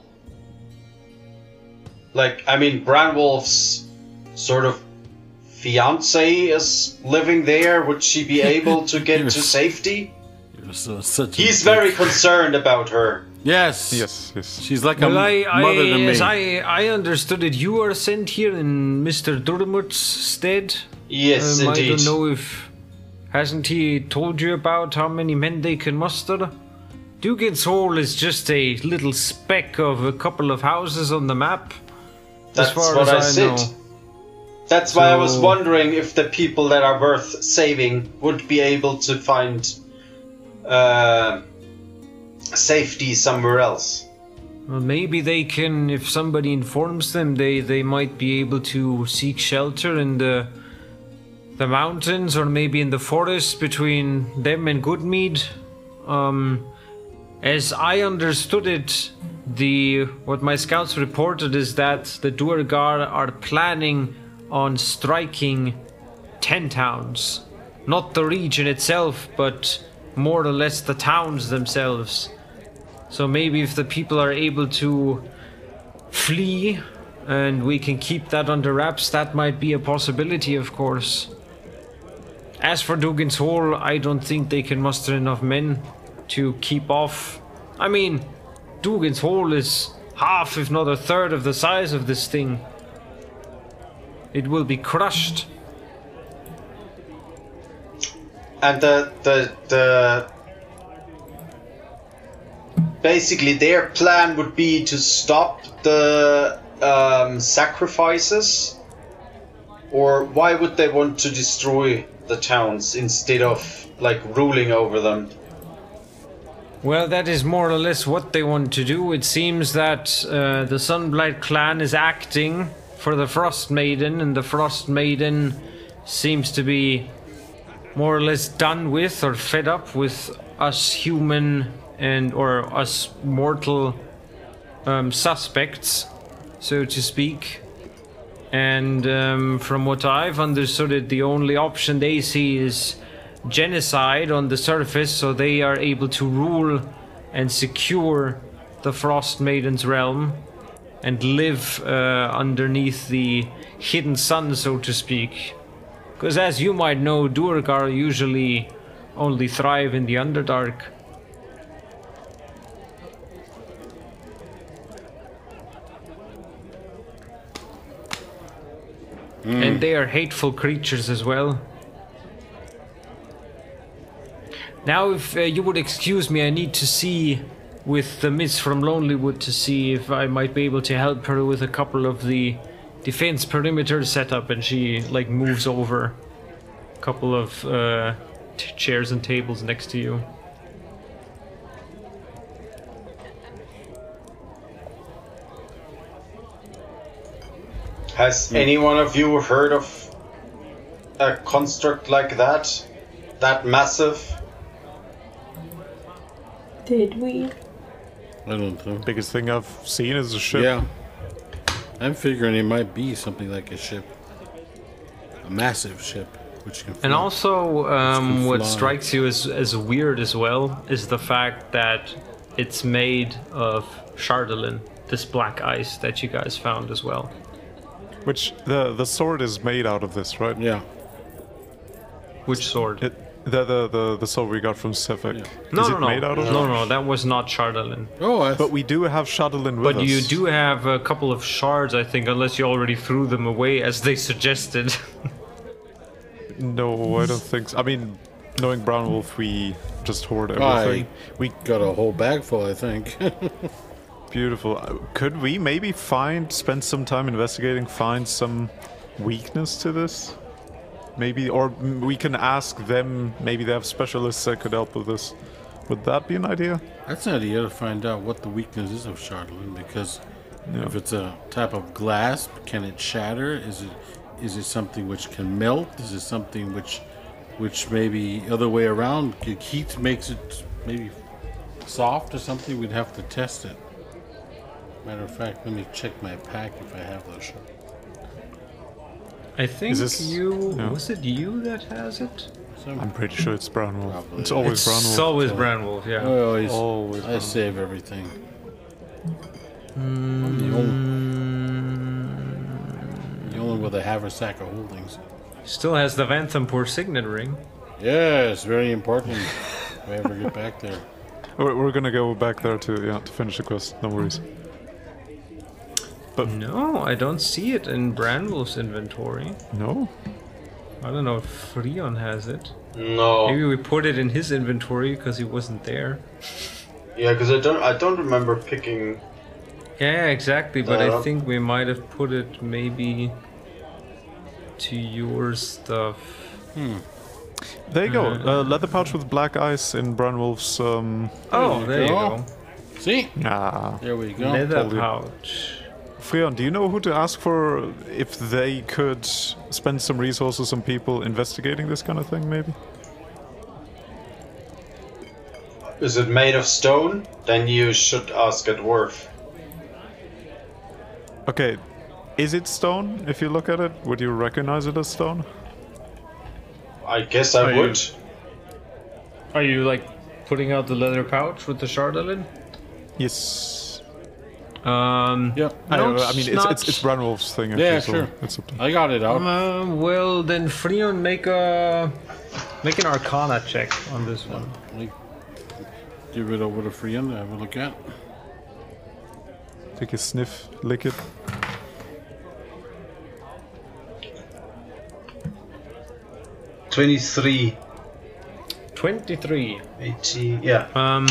Like, I mean, Branwolf's sort of fiance is living there. Would she be able to get to safety? You're so, such a He's dick. very concerned about her. Yes. Yes, yes. She's like a Well, I, I, mother to me. as I, I understood it, you are sent here in Mister Durmut's stead. Yes, Um, I indeed. don't know if... Hasn't he told you about how many men they can muster? Dugan's Hole is just a little speck of a couple of houses on the map. That's as far what I, as I said. know. That's why I was So- wondering if the people that are worth saving would be able to find uh, safety somewhere else. Well, maybe they can, if somebody informs them, they, they might be able to seek shelter in the the mountains or maybe in the forest between them and Goodmead. Um, as I understood it, the what my scouts reported is that the Duergar are planning on striking ten towns. Not the region itself, but more or less the towns themselves. So maybe if the people are able to flee and we can keep that under wraps, that might be a possibility, of course. As for Dugan's Hole, I don't think they can muster enough men to keep off. I mean, Dugan's Hole is half, if not a third, of the size of this thing. It will be crushed. and the the the basically their plan would be to stop the um, sacrifices, or why would they want to destroy the towns instead of like ruling over them? Well, that is more or less what they want to do. It seems that uh, the Sunblight clan is acting for the Frost Maiden, and the Frost Maiden seems to be more or less done with or fed up with us human and or us mortal um, suspects, so to speak. And um, from what I've understood, it the only option they see is genocide on the surface, so they are able to rule and secure the Frost Maiden's realm and live uh, underneath the hidden sun, so to speak. Because as you might know, Duergar usually only thrive in the Underdark. Mm. And they are hateful creatures as well. Now, if uh, you would excuse me, I need to see with the Miss from Lonelywood to see if I might be able to help her with a couple of the defense perimeter setup, and she like moves over a couple of uh, t- chairs and tables next to you. Has mm. any one of you heard of a construct like that? That massive? Did we? I don't know. Biggest thing I've seen is a ship. Yeah. I'm figuring it might be something like a ship. A massive ship, which can fly. And also, um, what fly. strikes you as, as weird as well is the fact that it's made of Chardalyn, this black ice that you guys found as well. Which, the the sword is made out of this, right? Yeah. Which sword? It, the, the, the, the sword we got from Sefik. Yeah. No, is no, it no. made out of no, no, that was not Chardalyn. Oh, I But we do have Chardalyn with But us. you do have a couple of shards, I think, unless you already threw them away as they suggested. No, I don't think so. I mean, knowing Brown Wolf, we just hoard everything. I We got a whole bag full, I think. Beautiful. Uh, Could we maybe find, spend some time investigating, find some weakness to this? Maybe, or m- we can ask them, maybe they have specialists that could help with this. Would that be an idea? That's an idea to find out what the weakness is of Chardalyn, because Yeah. if it's a type of glass, can it shatter? Is it is it something which can melt? Is it something which which maybe other way around, heat makes it maybe soft or something? We'd have to test it. Matter of fact, let me check my pack if I have those. I think Is this- you... no. Was it you that has it? Some, I'm pretty sure it's Brown Wolf. Probably. It's always It's Brown Wolf. always Brown Wolf, yeah. I always, Always I Brown save everything. I'm the only, the only with a haversack of holdings. Still has the Vanthampur signet ring. Yes, very important. If I ever get back there. We're, we're gonna go back there to yeah to finish the quest. No worries. But No, I don't see it in Branwolf's inventory. no, I don't know if Freon has it. No. Maybe we put it in his inventory because he wasn't there. Yeah, because I don't I don't remember picking. Yeah, exactly, but Uh, I think we might have put it maybe to your stuff. there you go. Uh, leather pouch with black ice in Brown Wolf's. Um, Oh, there you go. go. See? ah, There we go. Leather told you. pouch. Freon, do you know who to ask for if they could spend some resources on people investigating this kind of thing? Maybe. Is it made of stone? Then you should ask a dwarf. Okay, is it stone? If you look at it, would you recognize it as stone? I guess I Are you- would. Are you like putting out the leather pouch with the Chardalyn? Yes. Um, Yep. I, No, know, I mean, it's it's, not- it's it's Brown Wolf's thing. Yeah, actually, so sure. It's up to I got it out. Uh, well, then Freon, make a make an Arcana check on this one. Like, give it over to Freon to have a look at. take a sniff, lick it. Twenty-three. twenty-three. eighteen, yeah. Um,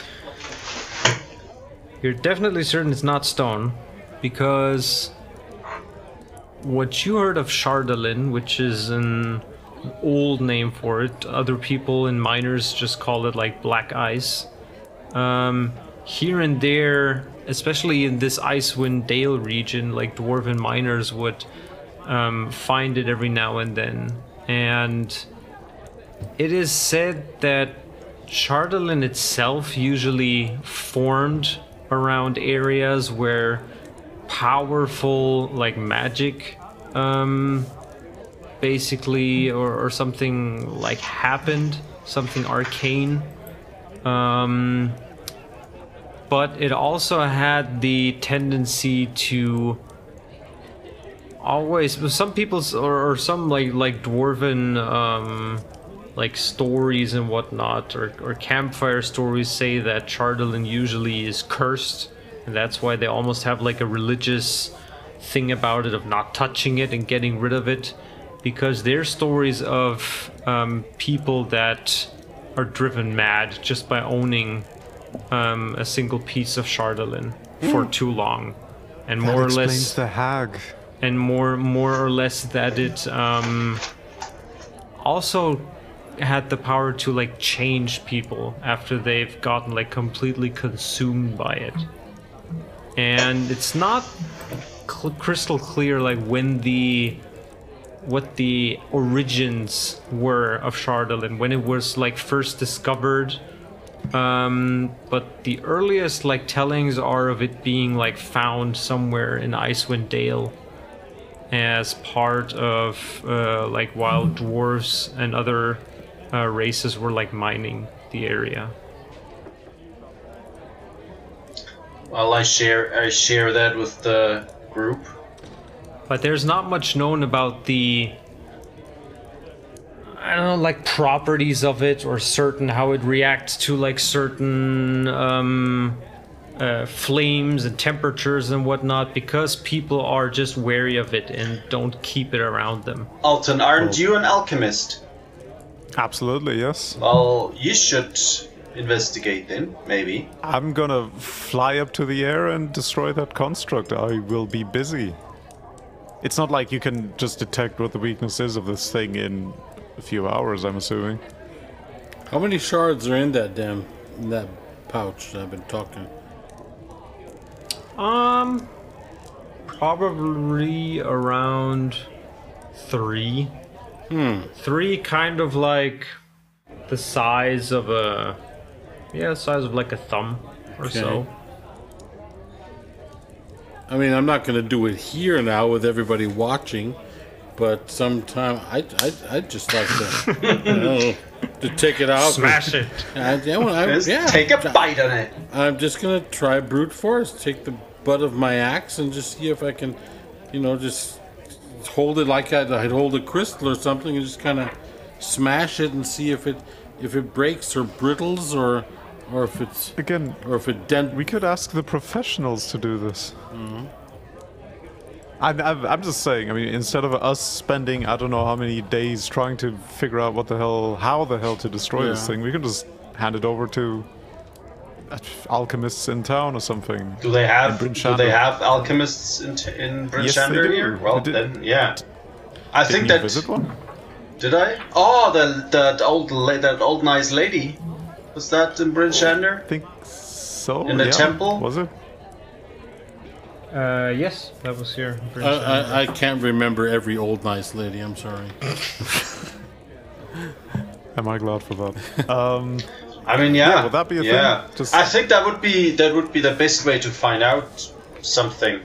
you're definitely certain it's not stone, because what you heard of Chardalin, which is an old name for it, other people and miners just call it like black ice. Um, here and there, especially in this Icewind Dale region, like dwarven miners would um, find it every now and then. And it is said that Chardalin itself usually formed around areas where powerful, like magic, um, basically, or, or something like happened, something arcane. Um, but it also had the tendency to always, some people's, or, or some like like dwarven, um, like stories and whatnot, or, or campfire stories say that Chardalin usually is cursed, and that's why they almost have like a religious thing about it, of not touching it and getting rid of it, because they're stories of um, people that are driven mad just by owning um, a single piece of Chardalin for too long, and That more or explains less, the hag. and more more or less that it um, also had the power to like change people after they've gotten like completely consumed by it. And it's not cl- crystal clear like when the what the origins were of Chardalin, when it was like first discovered. Um, but the earliest like tellings are of it being like found somewhere in Icewind Dale as part of uh, like while dwarves and other uh, races were like mining the area. Well, I share I share that with the group. But there's not much known about the, I don't know, like properties of it, or certain how it reacts to like certain um, uh, flames and temperatures and whatnot, because people are just wary of it and don't keep it around them. Alton, aren't you an alchemist? Absolutely, yes. Well, you should investigate then, maybe. I'm gonna fly up to the air and destroy that construct. I will be busy. It's not like you can just detect what the weakness is of this thing in a few hours, I'm assuming. How many shards are in that damn in that pouch that I've been talking? Um, probably around three. Hmm. Three, kind of like the size of a, yeah, the size of like a thumb or Okay. so. I mean, I'm not going to do it here now with everybody watching, but sometime I I I'd just like to, you know, to take it out. Smash it. I, yeah, well, I, Just yeah, take a bite on it. I'm just gonna try brute force. Take the butt of my axe and just see if I can, you know, just hold it like I'd, I'd hold a crystal or something, and just kind of smash it and see if it if it breaks or brittles or or if it's Again, or if it dent. we could ask the professionals to do this. I'm, I'm, I'm just saying, I mean, instead of us spending, I don't know how many days trying to figure out what the hell, how the hell to destroy this Yeah. thing, we can just hand it over to uh, alchemists in town or something. Do they have In do Bryn they Shander. have alchemists in t- in Bryn Yes, they Shander do. here? Well, Did- then yeah. I think Didn't you that visit one? did I? Oh, the that old la- that old nice lady. Was that in Bryn Shander? I think so. In the yeah. temple? Was it? Uh, yes, that was here. I, I I can't remember every old nice lady. I'm sorry. Am I glad for that? um, I mean, yeah. Yeah, would that be a thing? yeah. Just- I think that would be that would be the best way to find out something.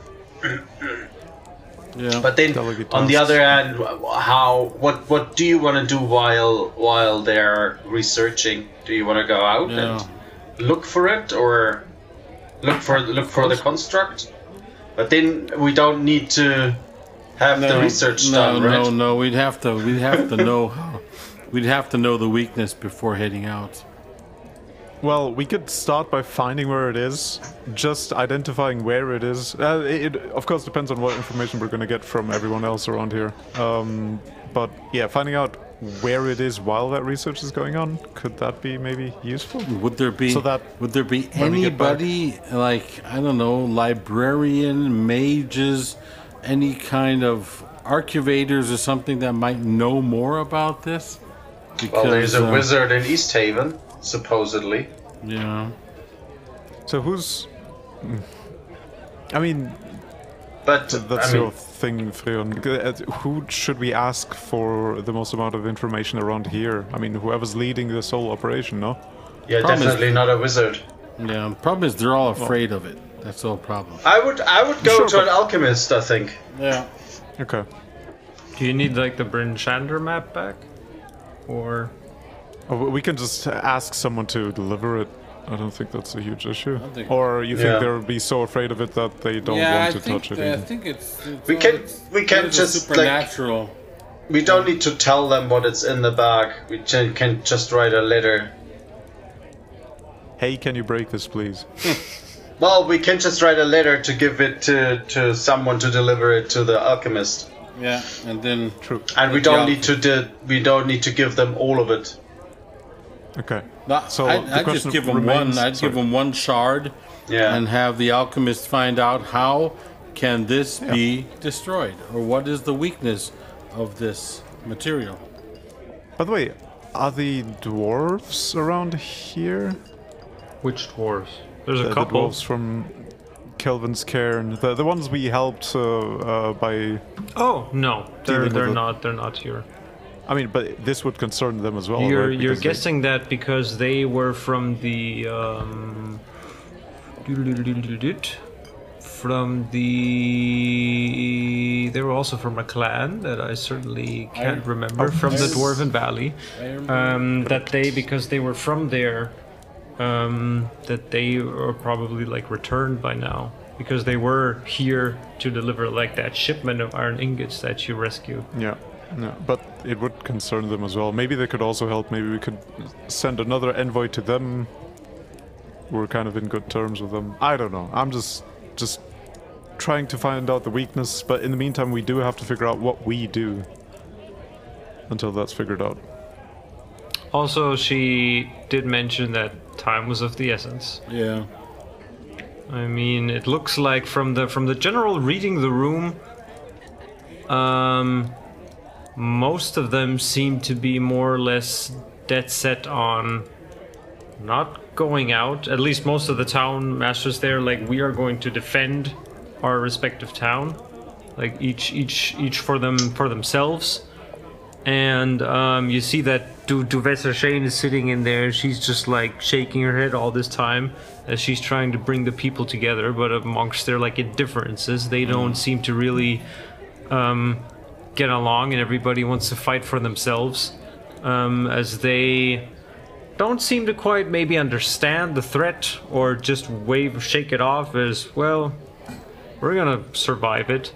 Yeah. But then, Delegate on the tasks. other hand, how what what do you want to do while while they're researching? Do you want to go out Yeah. and look for it, or look for look for the construct? But then we don't need to have the research no, done, right? No, no, we'd have to. We'd have to know. How, we'd have to know the weakness before heading out. Well, we could start by finding where it is, just identifying where it is. Uh, it, it, of course, depends on what information we're going to get from everyone else around here. Um, but yeah, finding out where it is while that research is going on? Could that be maybe useful? Would there be So that would there be when we get back- anybody like I don't know, librarian, mages, any kind of archivators or something that might know more about this? Because, Well, there's a uh, wizard in East Haven, supposedly. Yeah. So who's? I mean, But that's I mean, your thing, Freon. Uh, Who should we ask for the most amount of information around here? I mean, whoever's leading this whole operation, no? yeah, problem is- definitely not a wizard. Yeah. The problem is they're all afraid of it. That's the whole problem. I would I would go Sure, to but- an alchemist, I think. Yeah. Okay. Do you need like the Bryn Shander map back? Or Oh, we can just ask someone to deliver it. I don't think that's a huge issue. think- Or you think Yeah. they'll be so afraid of it that they don't yeah, want I to think, touch it? I even? think it's, it's We all- can- it's- we can it is just, like- supernatural. We don't need to tell them what it's in the bag. We can can just write a letter. Hey, can you break this, please? Well, we can just write a letter to give it to, to someone to deliver it to the alchemist, Yeah, and then True. and we Good don't job. need to di- we don't need to give them all of it. Okay. Not, So I'd, the I'd just question give them remains- one. I'd sorry. give them one shard, Yeah. and have the alchemist find out how can this be destroyed, or what is the weakness of this material. By the way, are the dwarves around here? which dwarves? There's a The, the couple. dwarves from Kelvin's Cairn, the the ones we helped uh, uh, by. Oh no, they're Dealing with they're it. not they're not here. I mean, but this would concern them as well. You're right? you're Because they- guessing that because they were from the um, from the they were also from a clan that I certainly can't remember from the Dwarven Valley. Um, that they because they were from there, um, that they are probably like returned by now because they were here to deliver like that shipment of iron ingots that you rescued. Yeah, yeah, but it would concern them as well. Maybe they could also help. Maybe we could send another envoy to them. We're kind of in good terms with them. I don't know. I'm just just trying to find out the weakness. But in the meantime, we do have to figure out what we do until that's figured out. Also, she did mention that time was of the essence. Yeah. I mean, it looks like from the from the general reading the room, um, most of them seem to be more or less dead set on not going out. At least most of the town masters there, like we are going to defend our respective town, like each each each for them for themselves. And um, you see that Du Duvessa Shane is sitting in there. She's just like shaking her head all this time as she's trying to bring the people together. But amongst their like differences, they don't seem to really um, get along, and everybody wants to fight for themselves. Um, as they don't seem to quite maybe understand the threat, or just wave shake it off as well. We're gonna survive it.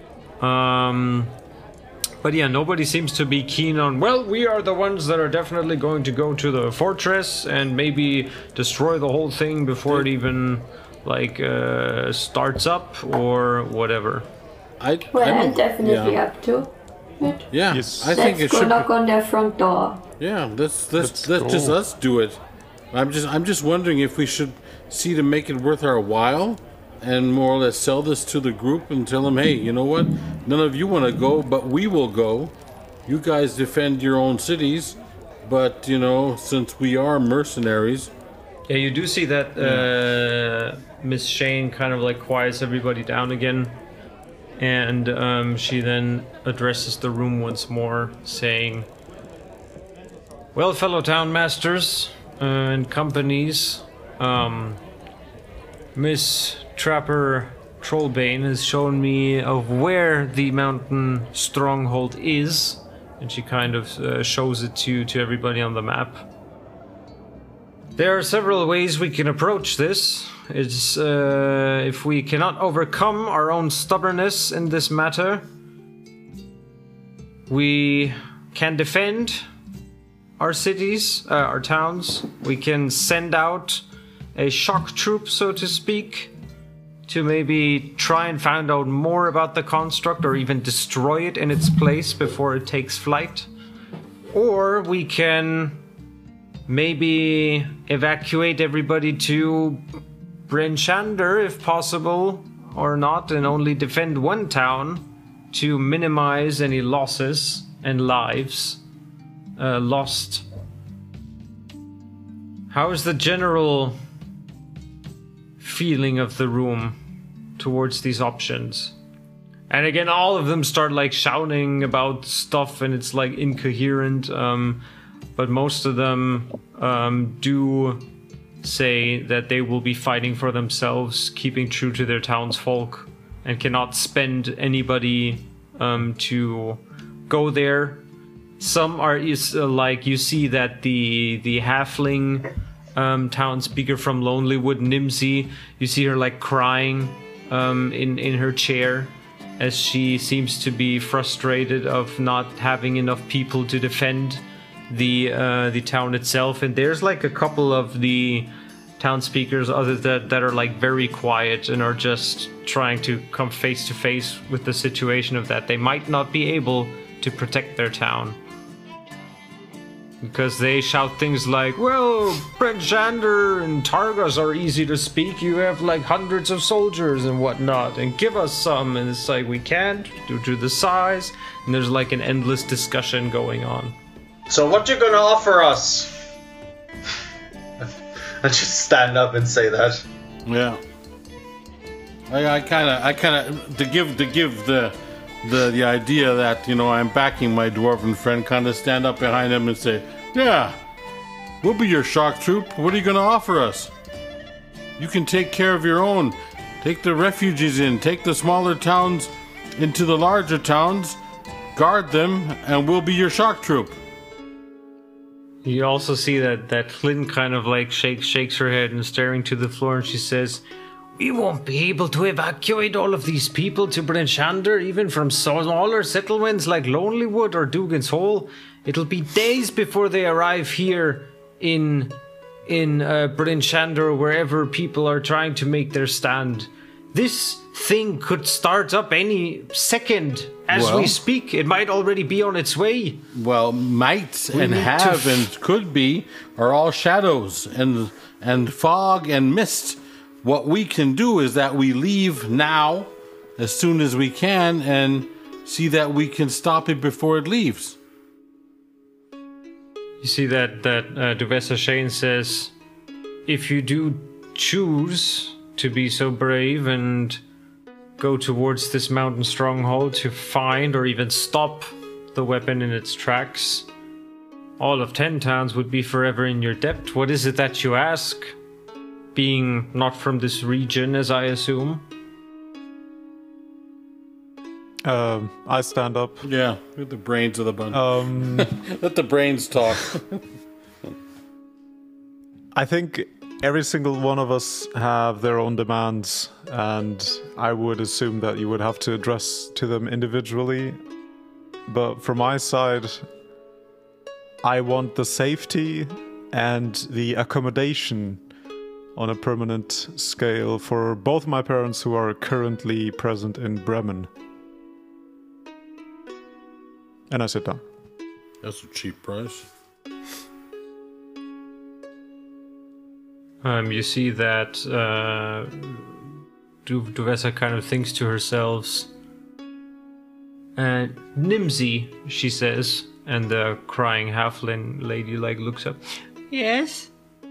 Um. But yeah, nobody seems to be keen on, well, we are the ones that are definitely going to go to the fortress and maybe destroy the whole thing before it even, like, uh, starts up or whatever. I, Well, I I'm don't- definitely yeah. up to it. Yeah, Yes. I think Let's it go should. knock Be, on their front door. yeah, let's let's Let's let's just go. us do it. I'm just I'm just wondering if we should see to make it worth our while, and more or less sell this to the group and tell them, hey, you know what? None of you want to go, but we will go. You guys defend your own cities, but you know, since we are mercenaries, Yeah, you do see that uh, Miss Shane kind of like quiets everybody down again. And um, she then addresses the room once more, saying, well, fellow town masters uh, and companies, um, Miss Trapper Trollbane has shown me of where the mountain stronghold is, and she kind of uh, shows it to to everybody on the map. There are several ways we can approach this. It's uh, if we cannot overcome our own stubbornness in this matter, we can defend our cities, uh, our towns. We can send out a shock troop, so to speak, to maybe try and find out more about the construct or even destroy it in its place before it takes flight. or we can maybe evacuate everybody to Bryn Shander if possible, or not, and only defend one town to minimize any losses and lives uh, lost. How is the general feeling of the room towards these options? And again, all of them start like shouting about stuff, and it's like incoherent. Um, but most of them um, do say that they will be fighting for themselves, keeping true to their townsfolk, and cannot spend anybody um, to go there. Some are is uh, like you see that the the halfling um, town speaker from Lonelywood, Nimsy, you see her like crying um, in in her chair, as she seems to be frustrated of not having enough people to defend the uh, the town itself. And there's like a couple of the town speakers other that, that are like very quiet and are just trying to come face to face with the situation of that they might not be able to protect their town. Because they shout things like, well, Bryn Shander and Targus are easy to speak. You have like hundreds of soldiers and whatnot, and give us some. And it's like, we can't due to the size. And there's like an endless discussion going on. So what you gonna offer us? I just stand up and say that. Yeah. I, I kind of, I kind of, to give, to give the, the, the idea that, you know, I'm backing my dwarven friend, kind of stand up behind him and say, yeah, we'll be your shock troop. What are you going to offer us? You can take care of your own. Take the refugees in, take the smaller towns into the larger towns, guard them, and we'll be your shock troop. You also see that, that Flynn kind of like shakes, shakes her head and staring to the floor, and she says, we won't be able to evacuate all of these people to Bryn Shander, even from smaller settlements like Lonelywood or Dugan's Hole. It'll be days before they arrive here in in uh, Bryn Shander, wherever people are trying to make their stand. This thing could start up any second as well, we speak. It might already be on its way. Well, might we and have and could be are all shadows and and fog and mist. What we can do is that we leave now as soon as we can and see that we can stop it before it leaves. You see that, that uh, Duvessa Shane says, if you do choose to be so brave and go towards this mountain stronghold to find or even stop the weapon in its tracks, all of ten towns would be forever in your debt. What is it that you ask? Being not from this region, as I assume. Um, I stand up. Yeah, with the brains of the bunch. Um, Let the brains talk. I think every single one of us have their own demands, and I would assume that you would have to address to them individually. But from my side, I want the safety and the accommodation on a permanent scale for both my parents who are currently present in Bremen. And I sit down. That's a cheap price. Um, you see that uh, Du- Duvessa kind of thinks to herself, and Nimsy, she says, and the crying halfling lady like looks up. Yes?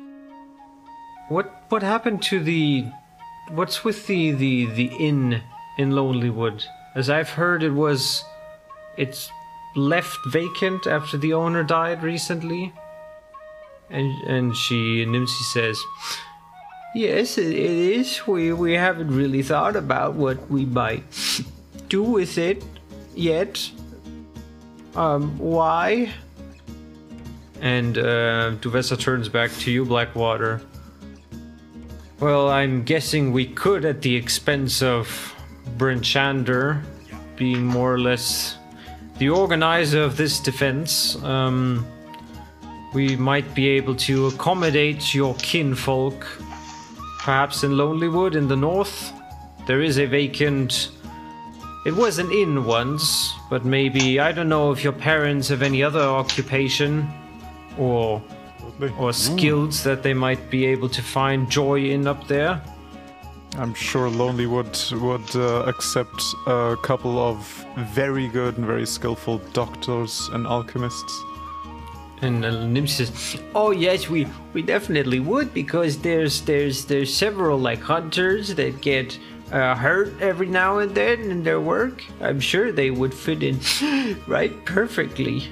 What what happened to the... What's with the, the, the inn in Lonelywood? As I've heard, it was... It's left vacant after the owner died recently. And and she, Nimsy says, yes, it is. We, we haven't really thought about what we might do with it yet. Um, why? And uh, Duvessa turns back to you, Blackwater. Well, I'm guessing we could at the expense of Bryn Shander being more or less the organizer of this defense. Um, we might be able to accommodate your kinfolk, perhaps in Lonelywood in the north. There is a vacant it was an inn once, but maybe, I don't know if your parents have any other occupation or or skills that they might be able to find joy in up there. I'm sure Lonely would would uh, accept a couple of very good and very skillful doctors and alchemists. And uh, Nim says, "Oh yes, we we definitely would, because there's there's there's several like hunters that get uh, hurt every now and then in their work. I'm sure they would fit in right perfectly."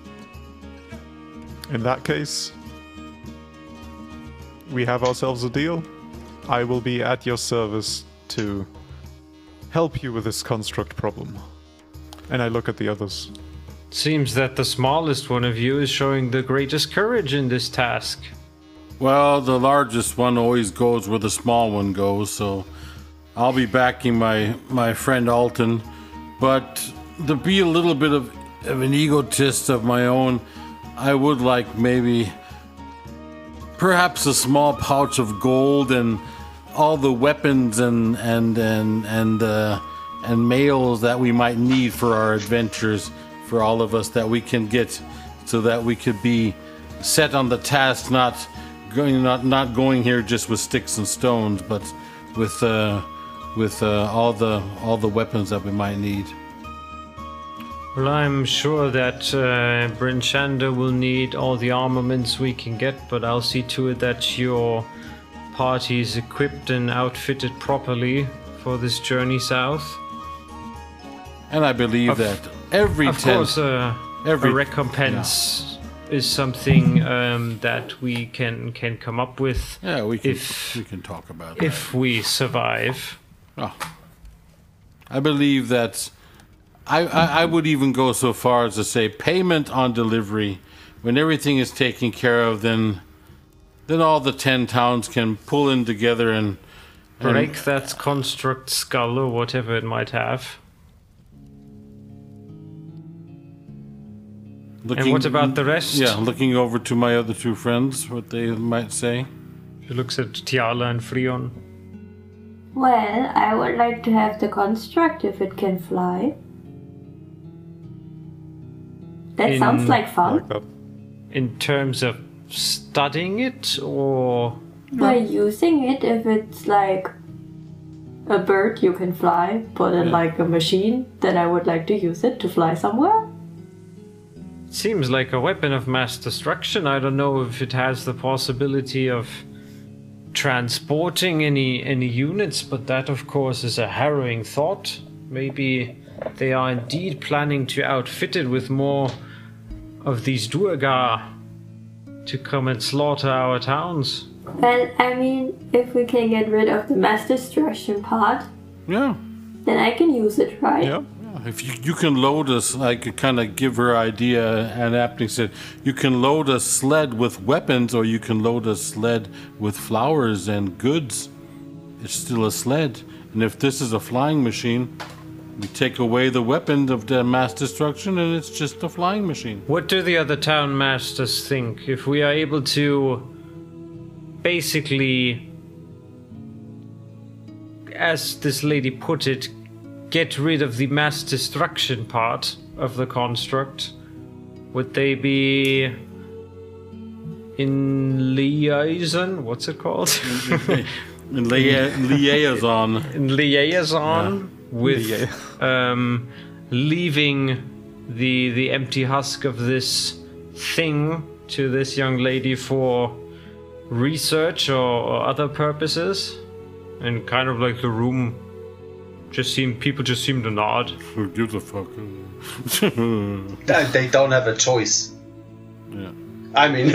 In that case, we have ourselves a deal. I will be at your service to help you with this construct problem. And I look at the others. Seems that the smallest one of you is showing the greatest courage in this task. Well, the largest one always goes where the small one goes, so I'll be backing my, my friend Alton. But to be a little bit of, of an egotist of my own, I would like maybe perhaps a small pouch of gold and all the weapons and and and and uh, and mails that we might need for our adventures, for all of us, that we can get, so that we could be set on the task, not going not not going here just with sticks and stones, but with uh, with uh, all the all the weapons that we might need. Well, I'm sure that uh, Bryn Shander will need all the armaments we can get, but I'll see to it that your party is equipped and outfitted properly for this journey south. And I believe Of- that every Of tent, course, uh, every a recompense is something um, that we can can come up with yeah, we can if we can talk about it. if we survive. Oh. I believe that I, I, I would even go so far as to say payment on delivery. When everything is taken care of, then then all the ten towns can pull in together and, and Break that construct skull or whatever it might have. looking, And what about the rest? Yeah, looking over to my other two friends, what they might say. She looks at Tiala and Frion. Well, I would like to have the construct if it can fly. That In- sounds like fun. Like that. In terms of studying it, or By using it, if it's like a bird you can fly, but in like a machine, then I would like to use it to fly somewhere. it seems like a weapon of mass destruction. I don't know if it has the possibility of transporting any any units, but that of course is a harrowing thought. Maybe they are indeed planning to outfit it with more of these Duergar to come and slaughter our towns. Well, I mean, if we can get rid of the mass destruction part, Yeah. then I can use it, right? Yeah. If you, you can load us, I could kind of give her idea, and Apney said, you can load a sled with weapons, or you can load a sled with flowers and goods. It's still a sled. And if this is a flying machine, we take away the weapon of the mass destruction, and it's just a flying machine. What do the other town masters think? If we are able to basically, as this lady put it, get rid of the mass destruction part of the construct, would they be in liaison? What's it called? And lia- liaison. in liaison with um, leaving the the empty husk of this thing to this young lady for research or, or other purposes, and kind of like the room just seem people just seem to nod. Who gives a fuck? Uh, They don't have a choice. Yeah. I mean,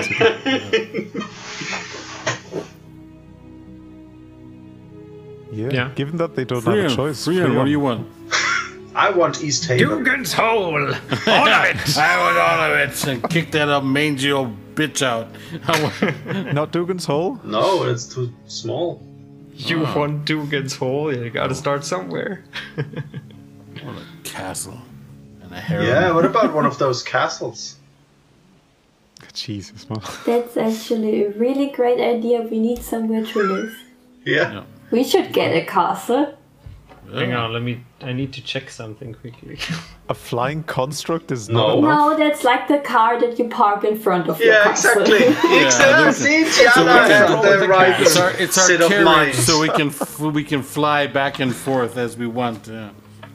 Yeah. Yeah. Given that they don't have a Frian, choice. Frian, what Frian. do you want? I want East Haven. Dugan's hole, all of it. I want all of it, and kick that up mangy old bitch out. I want- Not Dugan's Hole? No, it's too small. You want Dugan's hole? You gotta start somewhere. want a castle and a harem. Yeah, what about one of those castles? Jesus, man. That's actually a really great idea. We need somewhere to live. Yeah. Yeah. We should get a castle. Hang on, let me. I need to check something quickly. A flying construct is No. not enough. No, that's like the car that you park in front of your Yeah, castle. exactly. Exactly. See, Tiana had the right It's our, it's our set of carriage, mind. so we can f- we can fly back and forth as we want. Yeah.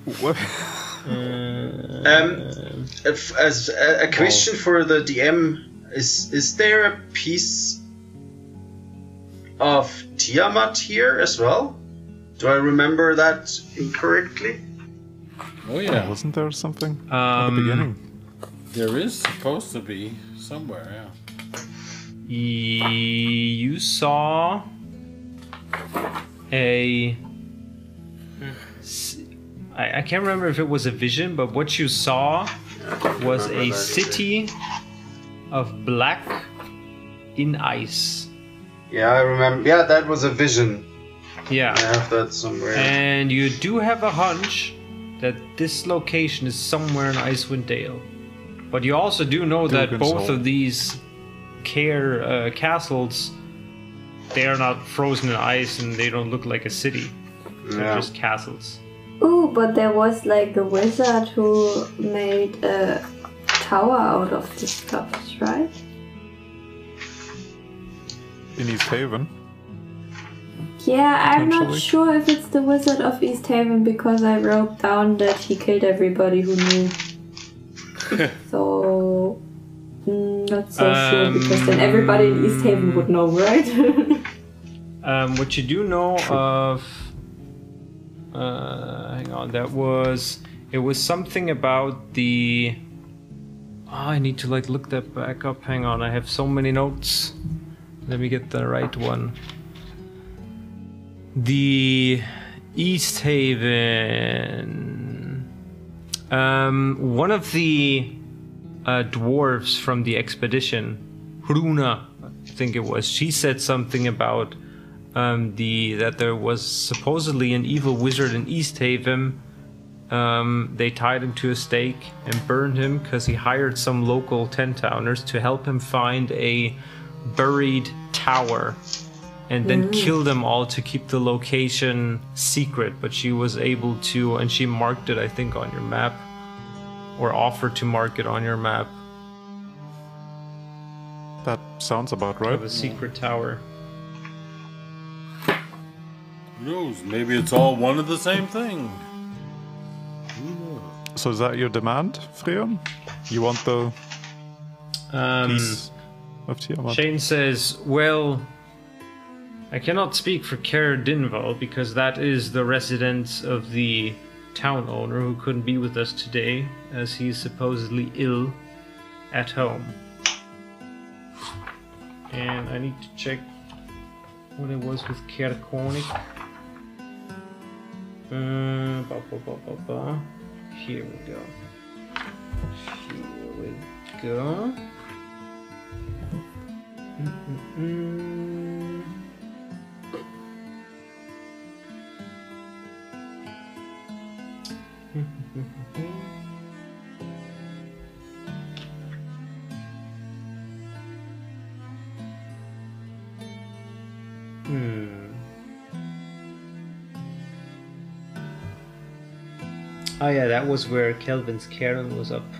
Um, if, as a, a question for the D M is: Is there a piece of Tiamat here as well? Do I remember that incorrectly? Oh yeah, Wasn't there something at the Um, beginning? there is supposed to be somewhere. Yeah. You saw a. I, I can't remember if it was a vision, but what you saw was remember a that city of black in ice. Yeah, I remember. Yeah, that was a vision. Yeah. I have that somewhere. And you do have a hunch that this location is somewhere in Icewind Dale. But you also do know that Dugan's both Hole. of these care uh, castles, they are not frozen in ice and they don't look like a city. They're Yeah. just castles. Ooh, but there was like a wizard who made a tower out of the stuff, right? In East Haven? Yeah, I'm not Potentially. sure if it's the Wizard of East Haven because I wrote down that he killed everybody who knew. So, mm, not so sure because then everybody in East Haven would know, right? Um, what you do know of, uh, hang on, that was it was something about the. Oh, I need to like look that back up. Hang on, I have so many notes. Let me get the right one. The East Haven. Um, one of the uh, dwarves from the expedition, Hruna, I think it was. She said something about um, the that there was supposedly an evil wizard in East Haven. Um, they tied him to a stake and burned him because he hired some local ten-towners to help him find a buried tower and then kill them all to keep the location secret. But she was able to, and she marked it, I think, on your map, or offered to mark it on your map That sounds about right. of a secret tower. Who knows? Maybe it's all one of the same thing. So is that your demand, Freon? You want the Um, piece of Tiamat? Shane says, well, I cannot speak for Ker Dinval because that is the residence of the town owner who couldn't be with us today as he is supposedly ill at home. And I need to check what it was with Ker Konig. Uh, ba, ba, ba, ba, ba. Here we go. Here we go. Mm-mm-mm. Hmm. Oh yeah, that was where Kelvin's Cairn was up.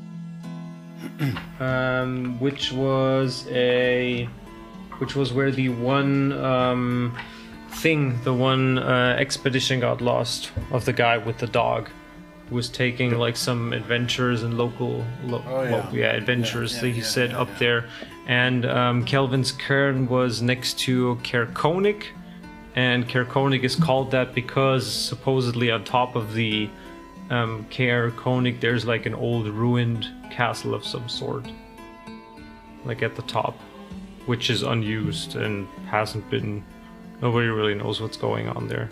um, which was a, which was where the one um, thing, the one uh, expedition got lost of the guy with the dog, who was taking like some adventures and local, lo- Oh, yeah. lo- yeah, adventures. Yeah, that yeah, he yeah, said yeah, up yeah. there, and um, Kelvin's Cairn was next to Cair Konig, and Cair Konig is called that because supposedly on top of the um, Cair Konig there's like an old ruined castle of some sort, like at the top, which is unused and hasn't been. Nobody really knows what's going on there.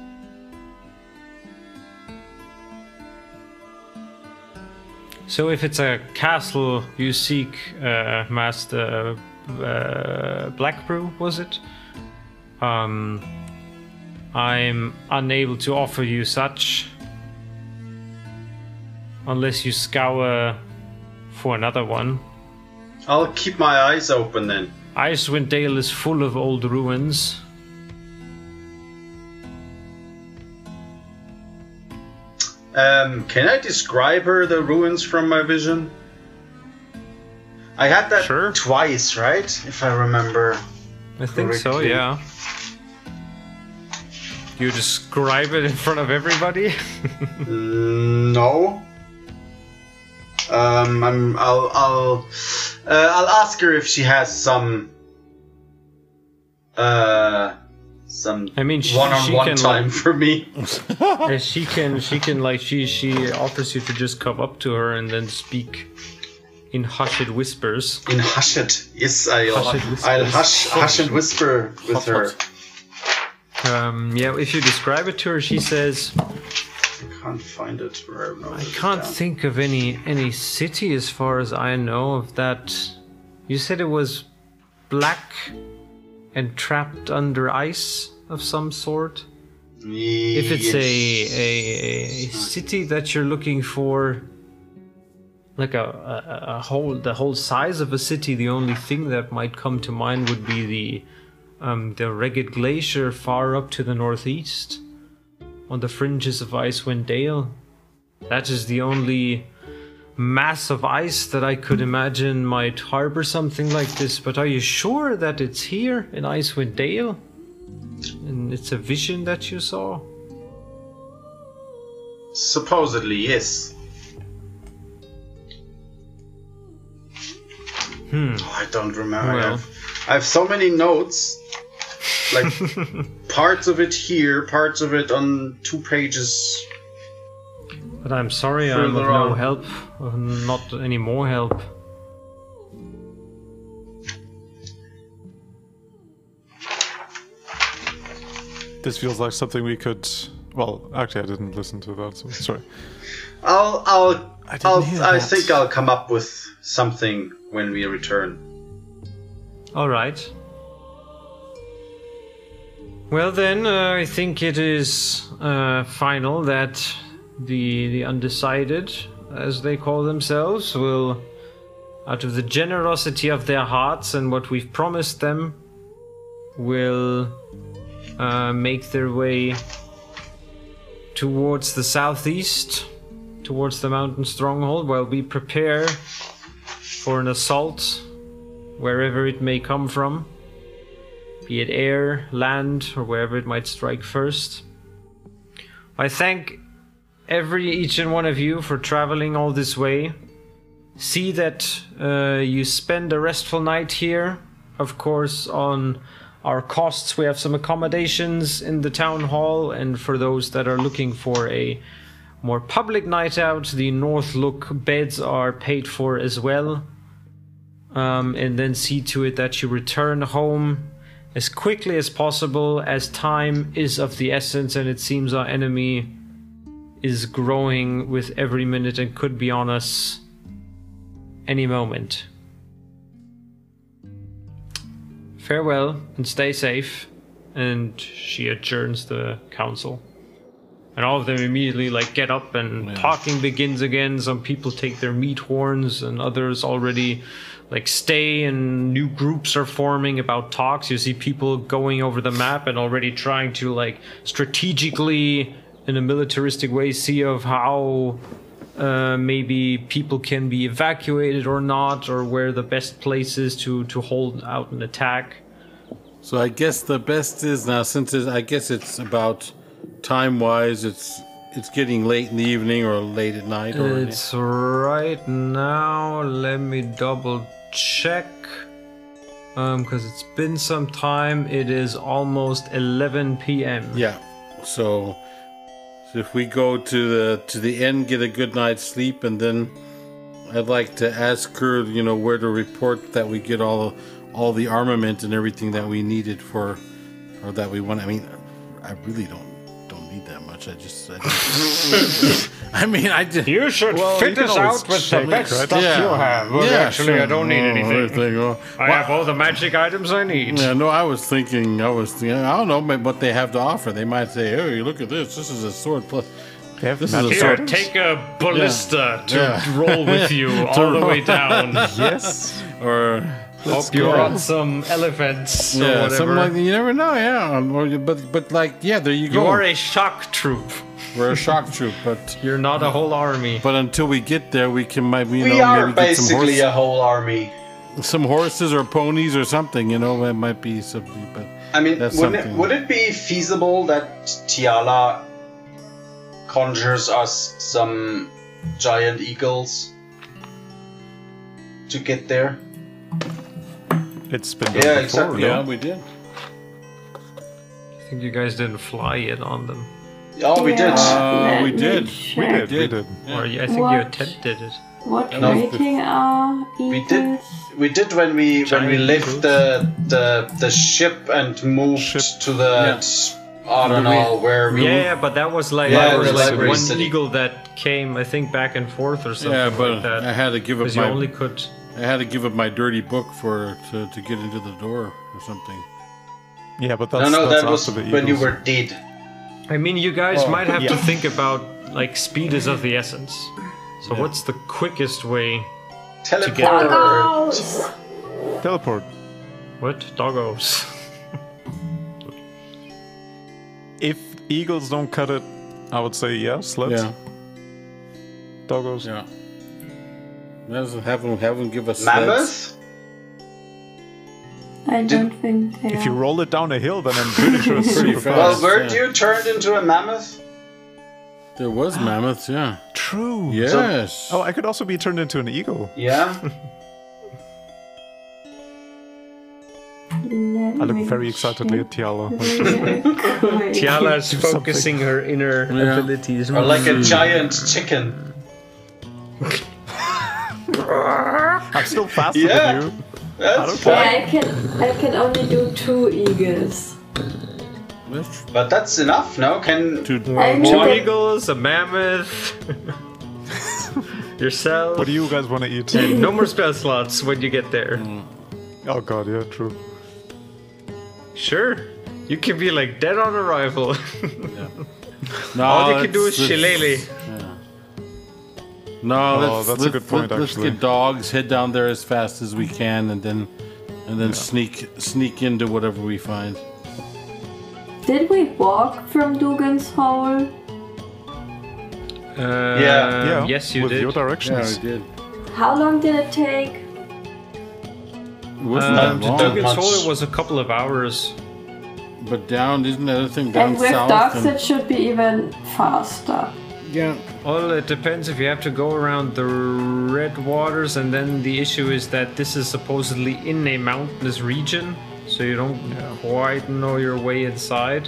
So if it's a castle you seek, uh, Master uh, Blackbrew, was it? Um, I'm unable to offer you such unless you scour for another one. I'll keep my eyes open then. Icewind Dale is full of old ruins. Um, can I describe her the ruins from my vision? I had that Sure. twice, right? If I remember. I think so, correctly. yeah. You describe it in front of everybody? Mm, no. Um, I'm. I'll. I'll. Uh, I'll ask her if she has some. Uh, some. I mean, she- one-on-one she can, time like- for me. Yeah, she can, she can, like, she she offers you to just come up to her and then speak in hushed whispers. In hush it. Yes, I'll. Hush it, whispers. I'll hush, hush and whisper with Hot, her. hot. Um, yeah, if you describe it to her, she says, I can't find it. Where I can't think of any any city as far as I know of that. You said it was black and trapped under ice of some sort. If it's a, a, a city that you're looking for, like a, a, a whole the whole size of a city, the only thing that might come to mind would be the um, the Ragged Glacier far up to the northeast, on the fringes of Icewind Dale. That is the only mass of ice that I could imagine might harbor something like this. But are you sure that it's here in Icewind Dale? And it's a vision that you saw? Supposedly, yes. Hmm. Oh, I don't remember. I, Well. have, I have so many notes. Like, parts of it here, parts of it on two pages. But I'm sorry, I'm of Further no on. help. Of not any more help. This feels like something we could. Well, actually, I didn't listen to that. So sorry. I'll, I'll, I didn't I'll, hear I that. think I'll come up with something when we return. Alright. Well then, uh, I think it is uh, final that the the undecided, as they call themselves, will, out of the generosity of their hearts and what we've promised them, will uh, make their way towards the southeast, towards the mountain stronghold, while we prepare for an assault wherever it may come from, be it air, land, or wherever it might strike first. I thank every each and one of you for traveling all this way. See that uh, you spend a restful night here. Of course, on our costs, we have some accommodations in the town hall, and for those that are looking for a more public night out, the North Look beds are paid for as well. Um, and then see to it that you return home as quickly as possible, as time is of the essence, and it seems our enemy is growing with every minute and could be on us any moment. Farewell and stay safe. And she adjourns the council. And all of them immediately like get up and Yeah. talking begins again. Some people take their meat horns and others already like stay, and new groups are forming about talks. You see people going over the map and already trying to like strategically in a militaristic way see of how uh, maybe people can be evacuated or not, or where the best place is to, to hold out an attack. So I guess the best is now, since it's, I guess it's about time-wise, it's it's getting late in the evening or late at night. Or It's right now, let me double check, um, because it's been some time. It is almost eleven p.m. yeah. So, so if we go to the to the end, get a good night's sleep, and then I'd like to ask her, you know, where to report that we get all all the armament and everything that we needed for, or that we want. I mean, I really don't don't need that much. I just, I, just, I mean, I just. You should Well, fit you can us always out with the check, best right? stuff Yeah. you have. Well, Yeah, actually, sure. I don't need Oh, anything. everything, oh. I have all the magic items I need. Yeah, no, I was thinking, I was thinking, I don't know maybe what they have to offer. They might say, hey, look at this. This is a sword plus. They have This is a magic Here, sword. items? take a ballista to Yeah. roll with you all the way down. Yes. Or, Hope you're on some elephants or yeah, something whatever. like that. You never know, yeah. Or, but, but like, yeah, there you You go. are a shock troop. We're a shock troop, but You're not a whole army. but until we get there, we can maybe you We know are maybe get some basically horse, a whole army. some horses or ponies or something. You know, that might be something. But I mean, That's wouldn't it, something. would it be feasible that Tiala conjures us some giant eagles to get there? It's been Yeah, done before, exactly. no? yeah, we did. I think you guys didn't fly yet on them. Oh, we did. Uh, Let we me did. check. We did, we did. did. Or I think you What? attempted it. What That was rating are We eagles? did. We did when we when we Giant left eagles. the the the ship and moved Ship. to the I don't know where we. Yeah, yeah, but that was like, Yeah, that was the like library one city. eagle that came, I think, back and forth or something Yeah, but like that. I had to give up Because you my only could. I had to give up my dirty book for to, to get into the door or something. Yeah, but that's, No, no, that's that was after the when you Eagles. were dead. I mean, you guys Oh, might have to yeah. think about like speed is of the essence. So what's the quickest way? Teleport. Doggos! Teleport. What doggos? If eagles don't cut it, I would say yes. Let's. Yeah, Doggos. yeah. Let's have them have them give us sleds. Mammoth. I don't think they If you are. roll it down a hill, then I'm pretty sure it's Pretty super fast. Well, fast. weren't yeah. you turned into a mammoth? There was mammoths, yeah. True. Yes. Oh, I could also be turned into an eagle. Yeah. Let I look me very excitedly at check Tiala. real quick. Tiala's Do something. focusing her inner Yeah. abilities. Or like a giant chicken. I'm still faster Yeah. than you. That's Yeah, fine. I can I can only do two eagles. That's But that's enough, no? Can too- I Two know that- eagles, a mammoth, yourself. What do you guys want to eat? No more spell slots when you get there. Oh god, yeah, true. Sure. You can be like dead on arrival. No, All you can do let's- is shillelagh. No, Oh, let's, that's a let's, good point, let, let's actually. get dogs, head down there as fast as we can, and then and then sneak sneak into whatever we find. Did we walk from Dugan's Hole? Uh, Yeah. Yeah, Yes, you with did. your Yeah, directions. we did. How long did it take? It wasn't Um, that to long, Dugan's much. Hole, it was a couple of hours. but down isn't that other thing down And with south? dogs, and- it should be even faster. yeah, Well, it depends if you have to go around the red waters, and then the issue is that this is supposedly in a mountainous region, so you don't quite know your way inside.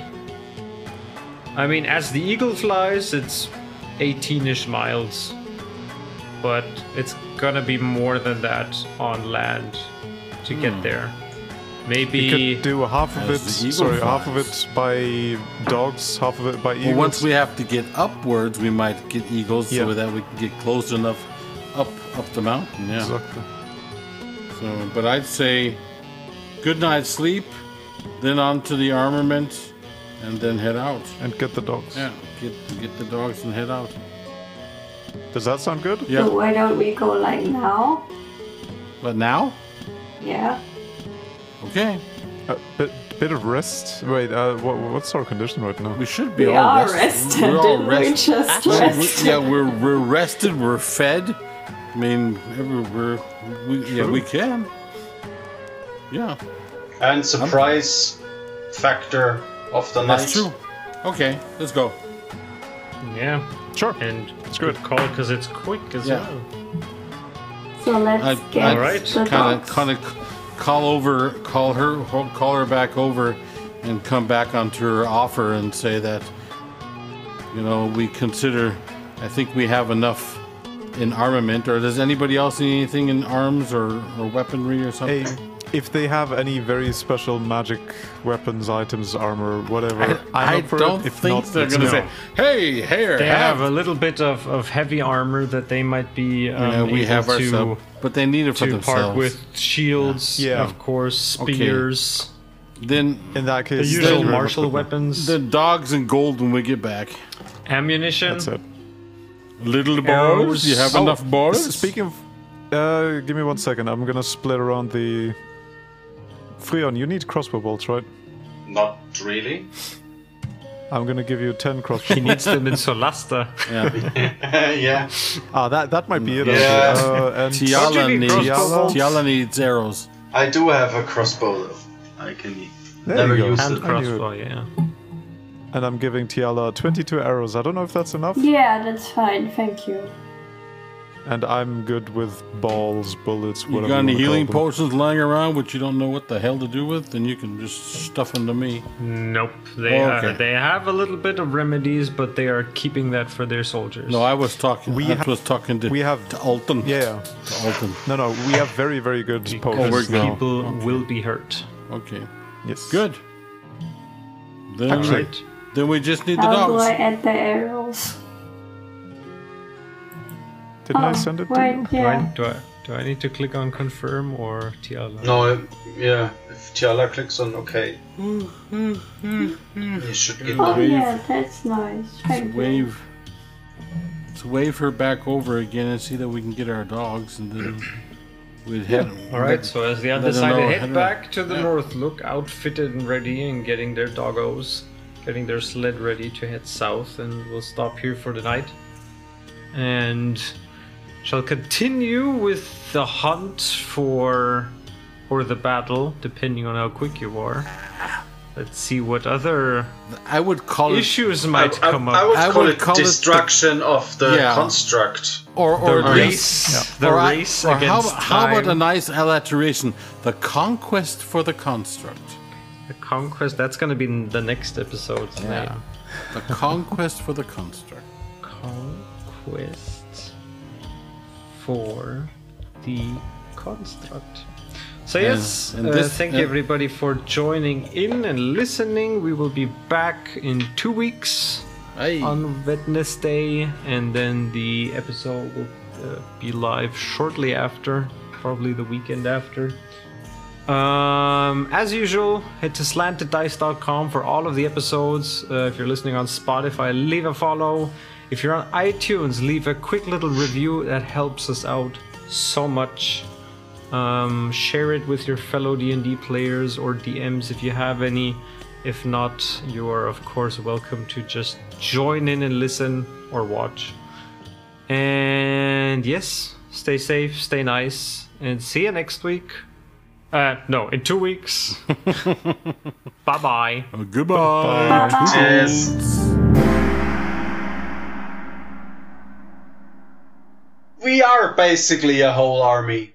I mean, as the eagle flies, it's eighteen-ish miles, but it's gonna be more than that on land to get there. Maybe. You could do half of As it, the eagle sorry, half of flies. it by dogs, half of it by eagles. well, once we have to get upwards, we might get eagles Yeah. so that we can get close enough up up the mountain. Yeah. Exactly. So, but I'd say good night's sleep, then on to the armament, and then head out. And get the dogs. Yeah, get get the dogs and head out. Does that sound good? Yeah, So why don't we go like now? but now, Yeah. okay, A bit, bit of rest. Wait, uh, what, what's our condition right now? we should be We all are rested. rested, We're all didn't we rested. just Actually, rest? we- yeah, we're we're rested. We're fed. I mean, we're, we're we, yeah, we can. Yeah, and surprise factor of the night. that's true. Okay, let's go. Yeah, Sure. and It's good. good call because it's quick as Yeah. well. So let's I- get All right. the Kind of, dogs. kind of call over, call her, call her back over, and come back onto her offer and say that, you know, we consider, I think we have enough in armament, or does anybody else need anything in arms or, or weaponry or something? Hey, if they have any very special magic weapons, items, armor, whatever, I, I'm I up for don't it. If think not, they're it's going to no. say, "Hey, here, They have." have a little bit of, of heavy armor that they might be um, yeah, we able have to, ourselves, but they need it for to themselves. part with shields, Yeah. of course, spears, Then In that the case, usual thank you very much, martial but no. weapons, the dogs and gold when we get back. ammunition. That's it. Little Arrows. balls, you have Oh, enough balls. s- Speaking of, uh, give me one second. I'm gonna split around the. Freon, you need crossbow bolts, right? Not really. I'm gonna give you ten He crossbow. needs them in Solasta. Yeah. yeah. Ah, that that might be it. Yeah. Uh, and Tiala Don't you need needs, crossbow? Tiala needs arrows. I do have a crossbow though. I can There never you go. use Hand it. I knew it. crossbow, yeah. and I'm giving Tiala twenty-two arrows. I don't know if that's enough. Yeah, that's fine, thank you. And I'm good with balls, bullets, You whatever. got any you wanna healing call them. potions lying around which you don't know what the hell to do with? Then you can just stuff them to me. Nope. They Okay. uh, they have a little bit of remedies, but they are keeping that for their soldiers. No, I was talking. We I have- was talking to we have- to Alton. Yeah, yeah. To Alton. No, no, we have very, very good because Oh, we're potions good. now. people will be hurt. Okay, Yes. good. Then, Right. then we just need the How do I dogs. add the arrows? Didn't I Oh, send it to right, you? Do I, yeah. do I do I need to click on confirm or Tiala? No, yeah. If Tiala clicks on OK, you should get Oh them. yeah, that's nice. Thank you. Wave. Let's wave her back over again and see that we can get our dogs, and then we'd head. All right. So as the Let them undecided know, head head back to the Yeah. north, look outfitted and ready, and getting their doggos, getting their sled ready to head south, and we'll stop here for the night, and shall continue with the hunt for or the battle, depending on how quick you are. Let's see what other I would call it, issues I, might I- come I up. would I call would it call it the- destruction of the Yeah. construct. or The or at least- race, the or I- race or how, against how about a time. nice alliteration? The conquest for the construct. The conquest. That's going to be in the next episode's Yeah. name. The conquest for the construct. Conquest for the construct. So And- yes, and uh, this- thank uh, you everybody for joining in and listening. We will be back in two weeks Hey. on Wednesday, and then the episode will uh, be live shortly after, probably the weekend after. Um, as usual, head to slanted dice dot com for all of the episodes. Uh, if you're listening on Spotify, leave a follow. If you're on iTunes, leave a quick little review. That helps us out so much. Um, share it with your fellow D and D players or D Ms if you have any. If not, you are of course welcome to just join in and listen or watch. And yes, stay safe, stay nice, and see you next week. Uh, no, in two weeks. Bye bye. Uh, goodbye. Cheers. We are basically a whole army.